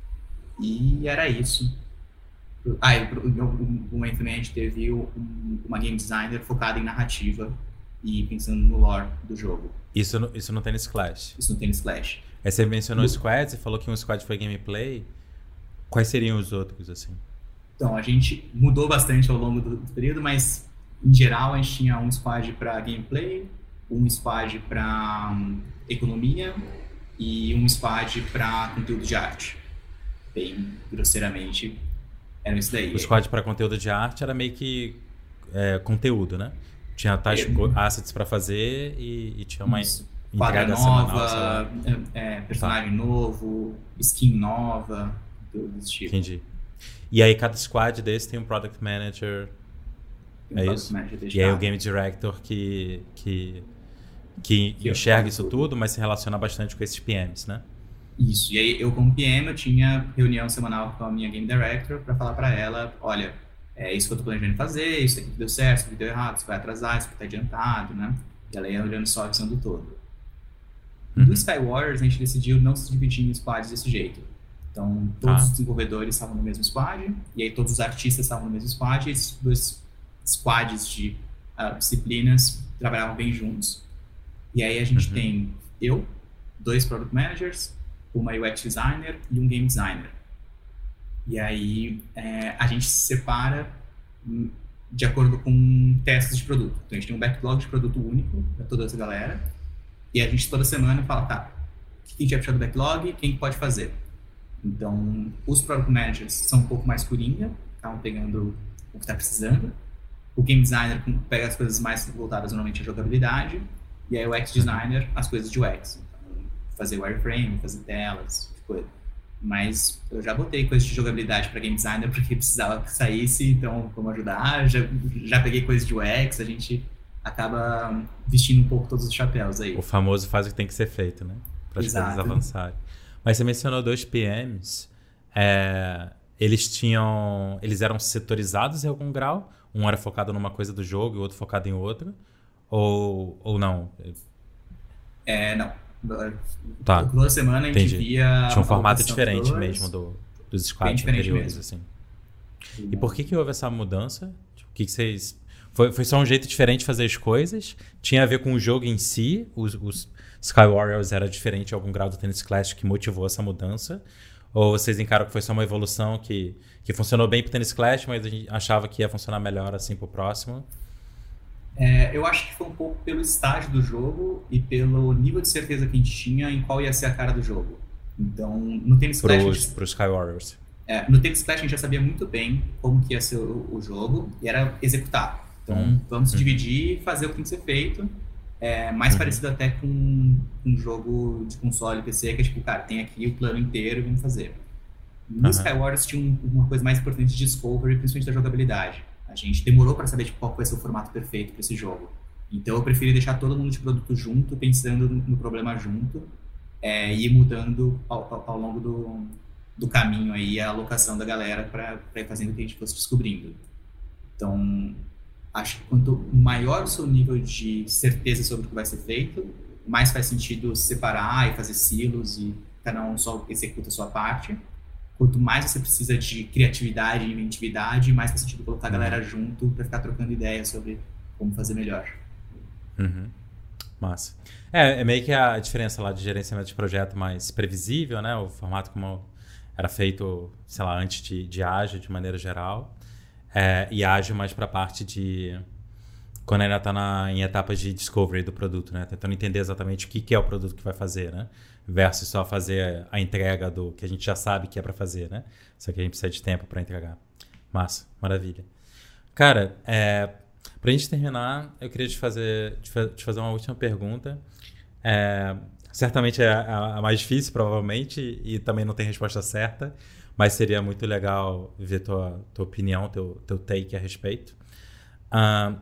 E era isso. Ah, no momento também a gente teve um, uma game designer focada em narrativa e pensando no lore do jogo. Isso no, isso no Tennis Clash? Isso no Tennis Clash. Aí você mencionou o squad, você falou que um squad foi gameplay. Quais seriam os outros, assim? Então, a gente mudou bastante ao longo do, do período, mas em geral a gente tinha um squad para gameplay, um squad para um, economia e um squad para conteúdo de arte. Bem grosseiramente, era isso daí. O squad para conteúdo de arte era meio que é, conteúdo, né? Tinha tais é, assets para fazer e, e tinha uma isso. Entrega nova, semanal, é, é, personagem tá. novo, skin nova, tudo desse tipo. Entendi. E aí cada squad desse tem um Product Manager, tem um é product isso? Manager e aí o Game Director que, que, que, que enxerga isso tudo, tudo, mas se relaciona bastante com esses P Ms, né? Isso, e aí eu como P M eu tinha reunião semanal com a minha Game Director para falar para ela, olha, é isso que eu tô planejando fazer, isso aqui deu certo, isso aqui deu errado, isso vai atrasar, isso aqui tá adiantado, né? E ela ia olhando só a visão do todo. Uhum. Do Sky Warriors a gente decidiu não se dividir em squads desse jeito. Então todos ah. os desenvolvedores estavam no mesmo squad, e aí todos os artistas estavam no mesmo squad, e esses dois squads de uh, disciplinas trabalhavam bem juntos. E aí a gente uhum. tem eu, dois Product Managers, uma U X designer e um game designer. E aí é, a gente se separa de acordo com testes de produto. Então a gente tem um backlog de produto único para toda essa galera. E a gente toda semana fala, tá, o que a gente vai puxar do backlog, quem pode fazer? Então os product managers são um pouco mais coringa, estavam pegando o que está precisando. O game designer pega as coisas mais voltadas normalmente à jogabilidade. E aí o U X designer, as coisas de U X. Fazer wireframe, fazer telas, tipo coisa. Mas eu já botei coisas de jogabilidade para game designer porque precisava que saísse, então como ajudar, já, já peguei coisas de U X, a gente acaba vestindo um pouco todos os chapéus aí. O famoso faz o que tem que ser feito, né? Para as coisas avançarem. Mas você mencionou dois P Ms, é, eles tinham, eles eram setorizados em algum grau? Um era focado numa coisa do jogo e o outro focado em outra? Ou, ou não? É, não. Tá. Toda semana a gente Entendi. via... Tinha um formato diferente mesmo do, dos squads anteriores, assim. Sim. E por que que houve essa mudança? Tipo, o que que vocês... Foi, foi só um jeito diferente de fazer as coisas? Tinha a ver com o jogo em si? Os, os Sky Warriors era diferente em algum grau do Tennis Clash que motivou essa mudança? Ou vocês encaram que foi só uma evolução que, que funcionou bem pro Tennis Clash, mas a gente achava que ia funcionar melhor assim pro próximo? É, eu acho que foi um pouco pelo estágio do jogo e pelo nível de certeza que a gente tinha em qual ia ser a cara do jogo. Então, no Tennis Clash... Pros, gente, pros Sky Warriors. É, no Tennis Clash a gente já sabia muito bem como que ia ser o, o jogo e era executar. Então, hum. vamos hum. dividir e fazer o que tem que ser feito. É, mais hum. parecido até com um jogo de console P C, que é tipo, cara, tem aqui o plano inteiro e vamos fazer. No uh-huh. Sky Warriors tinha um, uma coisa mais importante de discovery, principalmente da jogabilidade. A gente demorou para saber tipo, qual vai ser o formato perfeito para esse jogo. Então eu preferi deixar todo mundo de produto junto, pensando no problema junto, é, e ir mudando ao, ao, ao longo do, do caminho aí a alocação da galera para ir fazendo o que a gente fosse descobrindo. Então, acho que quanto maior o seu nível de certeza sobre o que vai ser feito, mais faz sentido separar e fazer silos e cada um só executa a sua parte. quanto mais você precisa de criatividade e inventividade, mais faz sentido colocar a galera junto para ficar trocando ideias sobre como fazer melhor. Uhum. Massa. É, é meio que a diferença lá de gerenciamento de projeto mais previsível, né? O formato como era feito, sei lá, antes de, de ágil, de maneira geral. É, e ágil mais para a parte de... Quando ainda está em etapas de discovery do produto, né? Tentando entender exatamente o que, que é o produto que vai fazer, né? Versus só fazer a entrega do que a gente já sabe que é para fazer, né? Só que a gente precisa de tempo para entregar. Massa, maravilha. Cara, é, para a gente terminar, eu queria te fazer, te fazer uma última pergunta. É, certamente é a, a mais difícil, provavelmente, e também não tem resposta certa, mas seria muito legal ver tua, tua opinião, teu, teu take a respeito. Uh,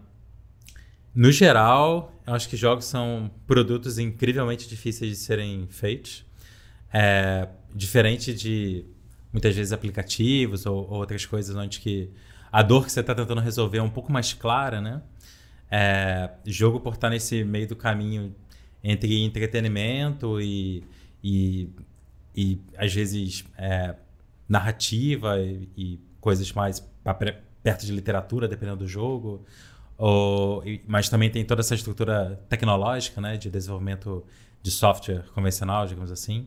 no geral, eu acho que jogos são produtos incrivelmente difíceis de serem feitos. É, diferente de, muitas vezes, aplicativos ou, ou outras coisas onde que a dor que você está tentando resolver é um pouco mais clara, né? É, jogo, por estar nesse meio do caminho entre entretenimento e, e, e às vezes, é, narrativa e, e coisas mais pra, perto de literatura, dependendo do jogo. Ou, mas também tem toda essa estrutura tecnológica, né, de desenvolvimento de software convencional, digamos assim.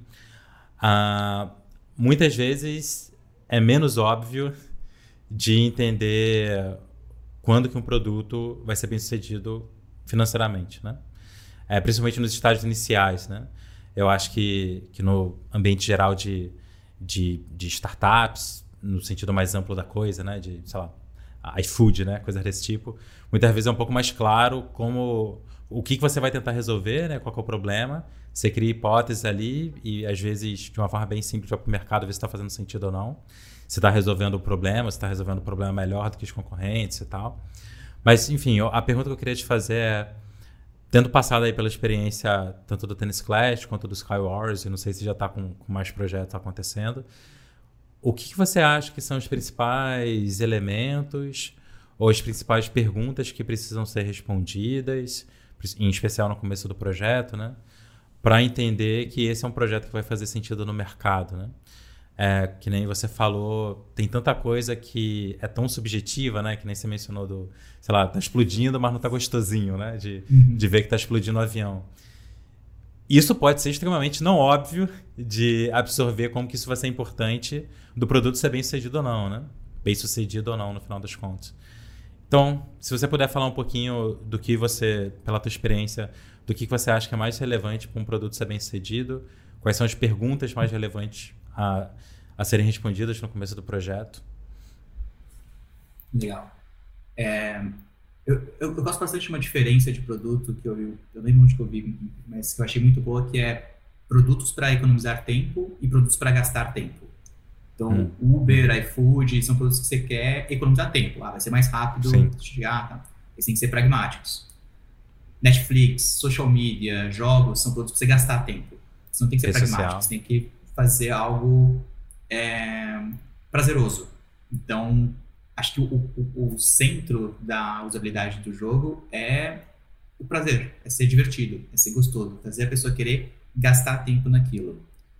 Uh, muitas vezes é menos óbvio de entender quando que um produto vai ser bem sucedido financeiramente, né? É, principalmente nos estágios iniciais, né? Eu acho que, que no ambiente geral de, de, de startups, no sentido mais amplo da coisa, né, de, sei lá, iFood, né? Coisa desse tipo. Muitas vezes é um pouco mais claro como o que, que você vai tentar resolver, né? Qual que é o problema. Você cria hipóteses ali e, às vezes, de uma forma bem simples, vai para o mercado ver se está fazendo sentido ou não. Se está resolvendo o problema, se está resolvendo o problema melhor do que os concorrentes e tal. Mas, enfim, a pergunta que eu queria te fazer é, tendo passado aí pela experiência tanto do Tennis Clash quanto do Skywars, e não sei se já está com, com mais projetos acontecendo, o que, que você acha que são os principais elementos ou as principais perguntas que precisam ser respondidas, em especial no começo do projeto, né? Para entender que esse é um projeto que vai fazer sentido no mercado, né? É, que nem você falou, tem tanta coisa que é tão subjetiva, né? Que nem você mencionou do, sei lá, tá explodindo, mas não tá gostosinho, né? De, uhum. de ver que tá explodindo o avião. Isso pode ser extremamente não óbvio de absorver como que isso vai ser importante do produto ser bem sucedido ou não, né? Bem sucedido ou não, no final das contas. Então, se você puder falar um pouquinho do que você, pela tua experiência, do que você acha que é mais relevante para um produto ser bem sucedido, quais são as perguntas mais relevantes a, a serem respondidas no começo do projeto. Legal. É... Eu, eu, eu gosto bastante de uma diferença de produto que eu, eu, eu lembro onde que eu vi, mas que eu achei muito boa, que é produtos para economizar tempo e produtos para gastar tempo. Então, hum. Uber, iFood, são produtos que você quer economizar tempo. Ah, vai ser mais rápido chegar, tá? Eles têm que ser pragmáticos. Netflix, social media, jogos, são produtos para você gastar tempo. Você não tem que ser é pragmático, social. Você tem que fazer algo é, prazeroso. Então, acho que o, o, o centro da usabilidade do jogo é o prazer, é ser divertido, é ser gostoso, fazer a pessoa querer gastar tempo naquilo.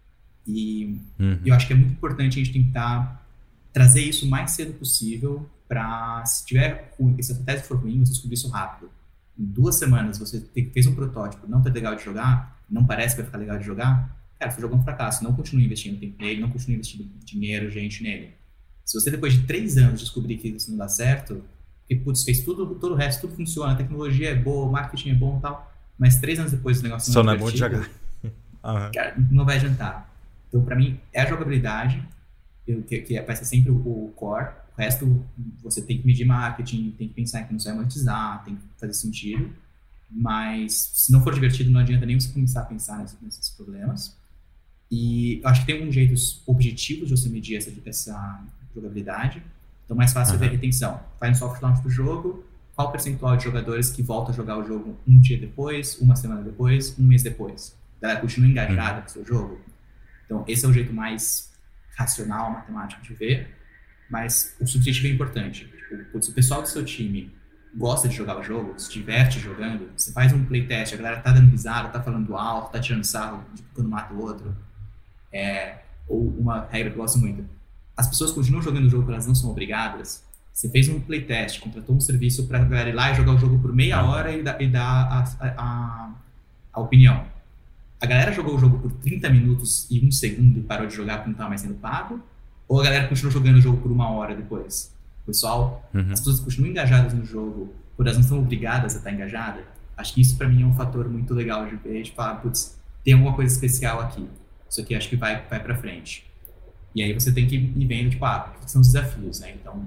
E uhum. eu acho que é muito importante a gente tentar trazer isso o mais cedo possível para, se tiver ruim, se a tese for ruim, você descobrir isso rápido. Em duas semanas você fez um protótipo, não tá legal de jogar, não parece que vai ficar legal de jogar, cara, você jogou um fracasso, não continue investindo tempo nele, não continue investindo dinheiro, gente nele. Se você depois de três anos descobrir que isso não dá certo, que putz, fez tudo, todo o resto, tudo funciona, a tecnologia é boa, o marketing é bom e tal, mas três anos depois o negócio não Só é bom de jogar. Uhum. Cara, não vai adiantar. Então, para mim, é a jogabilidade, eu, que, que vai ser sempre o, o core. O resto, você tem que medir marketing, tem que pensar em como você vai monetizar, tem que fazer sentido. Mas, se não for divertido, não adianta nem você começar a pensar nesses, nesses problemas. E eu acho que tem alguns jeitos objetivos de você medir essa, essa jogabilidade. Então, mais fácil uhum. é ver a retenção. Faz um soft launch do jogo, qual o percentual de jogadores que volta a jogar o jogo um dia depois, uma semana depois, um mês depois. A galera continua engajada com o seu jogo. Então, esse é o jeito mais racional, matemático de ver, mas o subjetivo é importante. Tipo, se o pessoal do seu time gosta de jogar o jogo, se diverte jogando, você faz um playtest, a galera tá dando risada, tá falando alto, tá tirando sarro de quando mata o outro. É, ou uma regra que eu gosto muito, as pessoas continuam jogando o jogo porque elas não são obrigadas. Você fez um playtest, contratou um serviço para a galera ir lá e jogar o jogo por meia hora e dar, e dar a, a, a opinião. A galera jogou o jogo por trinta minutos e um segundo e parou de jogar porque não estava mais sendo pago? Ou a galera continuou jogando o jogo por uma hora depois? Pessoal, uhum. as pessoas continuam engajadas no jogo quando elas não são obrigadas a estar engajadas. Acho que isso para mim é um fator muito legal de ver, de falar, putz, tem alguma coisa especial aqui. Isso aqui acho que vai, vai para frente. E aí você tem que ir vendo, tipo, ah, que são os desafios, né? Então,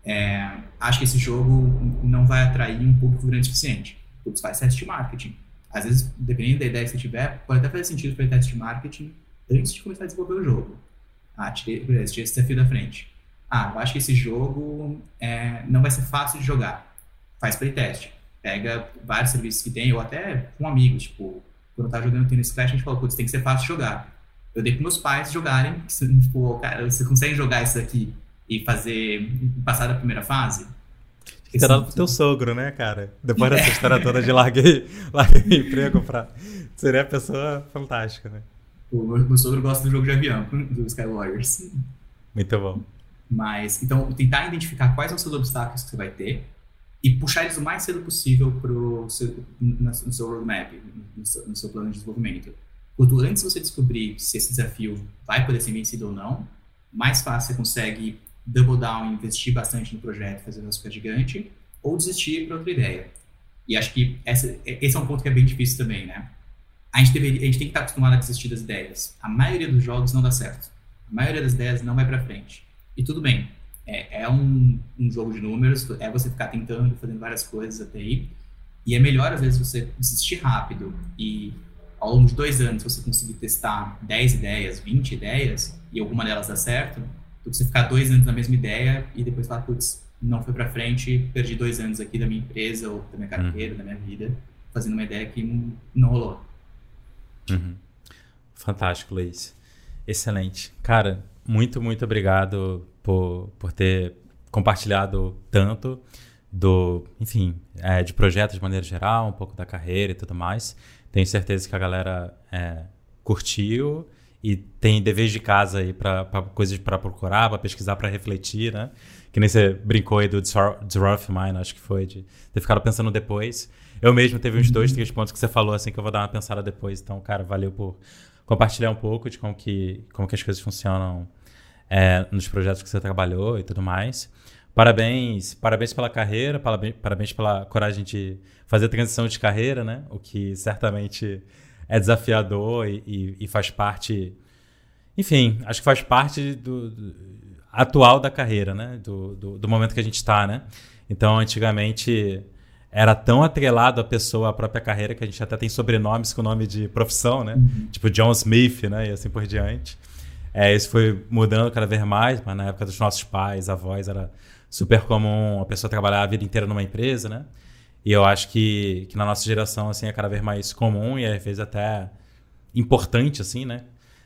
é, acho que esse jogo não vai atrair um público grande o suficiente. Putz, faz teste de marketing. Às vezes, dependendo da ideia que você tiver, pode até fazer sentido fazer teste de marketing antes de começar a desenvolver o jogo. Ah, tirei, beleza, tirei esse desafio da frente. Ah, eu acho que esse jogo é, não vai ser fácil de jogar. Faz playtest. Pega vários serviços que tem, ou até com amigos. Tipo, quando eu tava jogando Tennis Clash, a gente falou, putz, tem que ser fácil de jogar. Eu dei para meus pais jogarem. Tipo, cara, você consegue jogar isso aqui e fazer, passar da primeira fase? Tem que dar pro teu sogro, né, cara? Depois dessa história toda de larguei, larguei emprego pra... Seria a pessoa fantástica, né? O meu, meu sogro gosta do jogo de avião, do Sky Warriors. Muito bom. Mas, então, tentar identificar quais são os seus obstáculos que você vai ter e puxar eles o mais cedo possível pro seu, no seu roadmap, no seu, no seu plano de desenvolvimento. Quanto antes você descobrir se esse desafio vai poder ser vencido ou não, mais fácil você consegue double down, investir bastante no projeto, fazer o negócio ficar gigante, ou desistir para outra ideia. E acho que essa, esse é um ponto que é bem difícil também, né? A gente, deveria, a gente tem que estar acostumado a desistir das ideias. A maioria dos jogos não dá certo. A maioria das ideias não vai para frente. E tudo bem. É, é um, um jogo de números, é você ficar tentando, fazendo várias coisas até aí. E é melhor, às vezes, você desistir rápido e, ao longo de dois anos, você conseguir testar dez ideias, vinte ideias, e alguma delas dá certo, do que você ficar dois anos na mesma ideia e depois falar, putz, não foi para frente, perdi dois anos aqui da minha empresa ou da minha carreira, uhum. da minha vida, fazendo uma ideia que não, não rolou. Uhum. Fantástico, Luiz. Excelente. Cara, muito, muito obrigado por, por ter compartilhado tanto do, enfim, é, de projetos de maneira geral, um pouco da carreira e tudo mais. Tenho certeza que a galera é, curtiu e tem deveres de casa aí para coisas para procurar, para pesquisar, para refletir, né? Que nem você brincou aí do Disrupt Mine, acho que foi, de ter ficado pensando depois. Eu mesmo teve uns dois, três pontos que você falou assim que eu vou dar uma pensada depois. Então, cara, valeu por compartilhar um pouco de como que, como que as coisas funcionam é, nos projetos que você trabalhou e tudo mais. Parabéns, parabéns pela carreira, parabéns, parabéns pela coragem de fazer a transição de carreira, né? O que certamente é desafiador e, e, e faz parte... Enfim, acho que faz parte do, do atual da carreira, né? Do, do, do momento que a gente está, né? Então, antigamente... era tão atrelado a pessoa à própria carreira que a gente até tem sobrenomes com nome de profissão, né? Uhum. Tipo John Smith, né? E assim por diante. É, isso foi mudando cada vez mais, mas na época dos nossos pais, avós, era super comum a pessoa trabalhar a vida inteira numa empresa, né? E eu acho que, que na nossa geração assim, é cada vez mais comum e às vezes até importante, assim, né?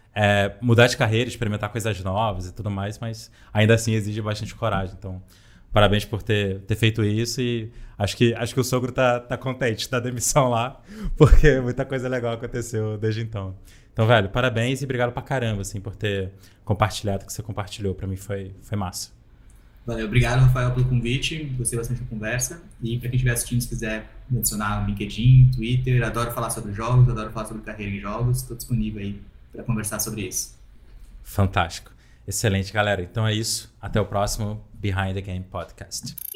É, mudar de carreira, experimentar coisas novas e tudo mais, mas ainda assim exige bastante coragem. Então, parabéns por ter, ter feito isso e acho que, acho que o sogro tá, tá contente da demissão lá, porque muita coisa legal aconteceu desde então. Então, velho, parabéns e obrigado pra caramba, assim, por ter compartilhado o que você compartilhou. Pra mim foi, foi massa. Valeu, obrigado, Rafael, pelo convite. Gostei bastante da conversa. E pra quem estiver assistindo, se quiser me adicionar no LinkedIn, Twitter, adoro falar sobre jogos, adoro falar sobre carreira em jogos. Estou disponível aí pra conversar sobre isso. Fantástico. Excelente, galera. Então é isso. Até o próximo Behind the Game Podcast.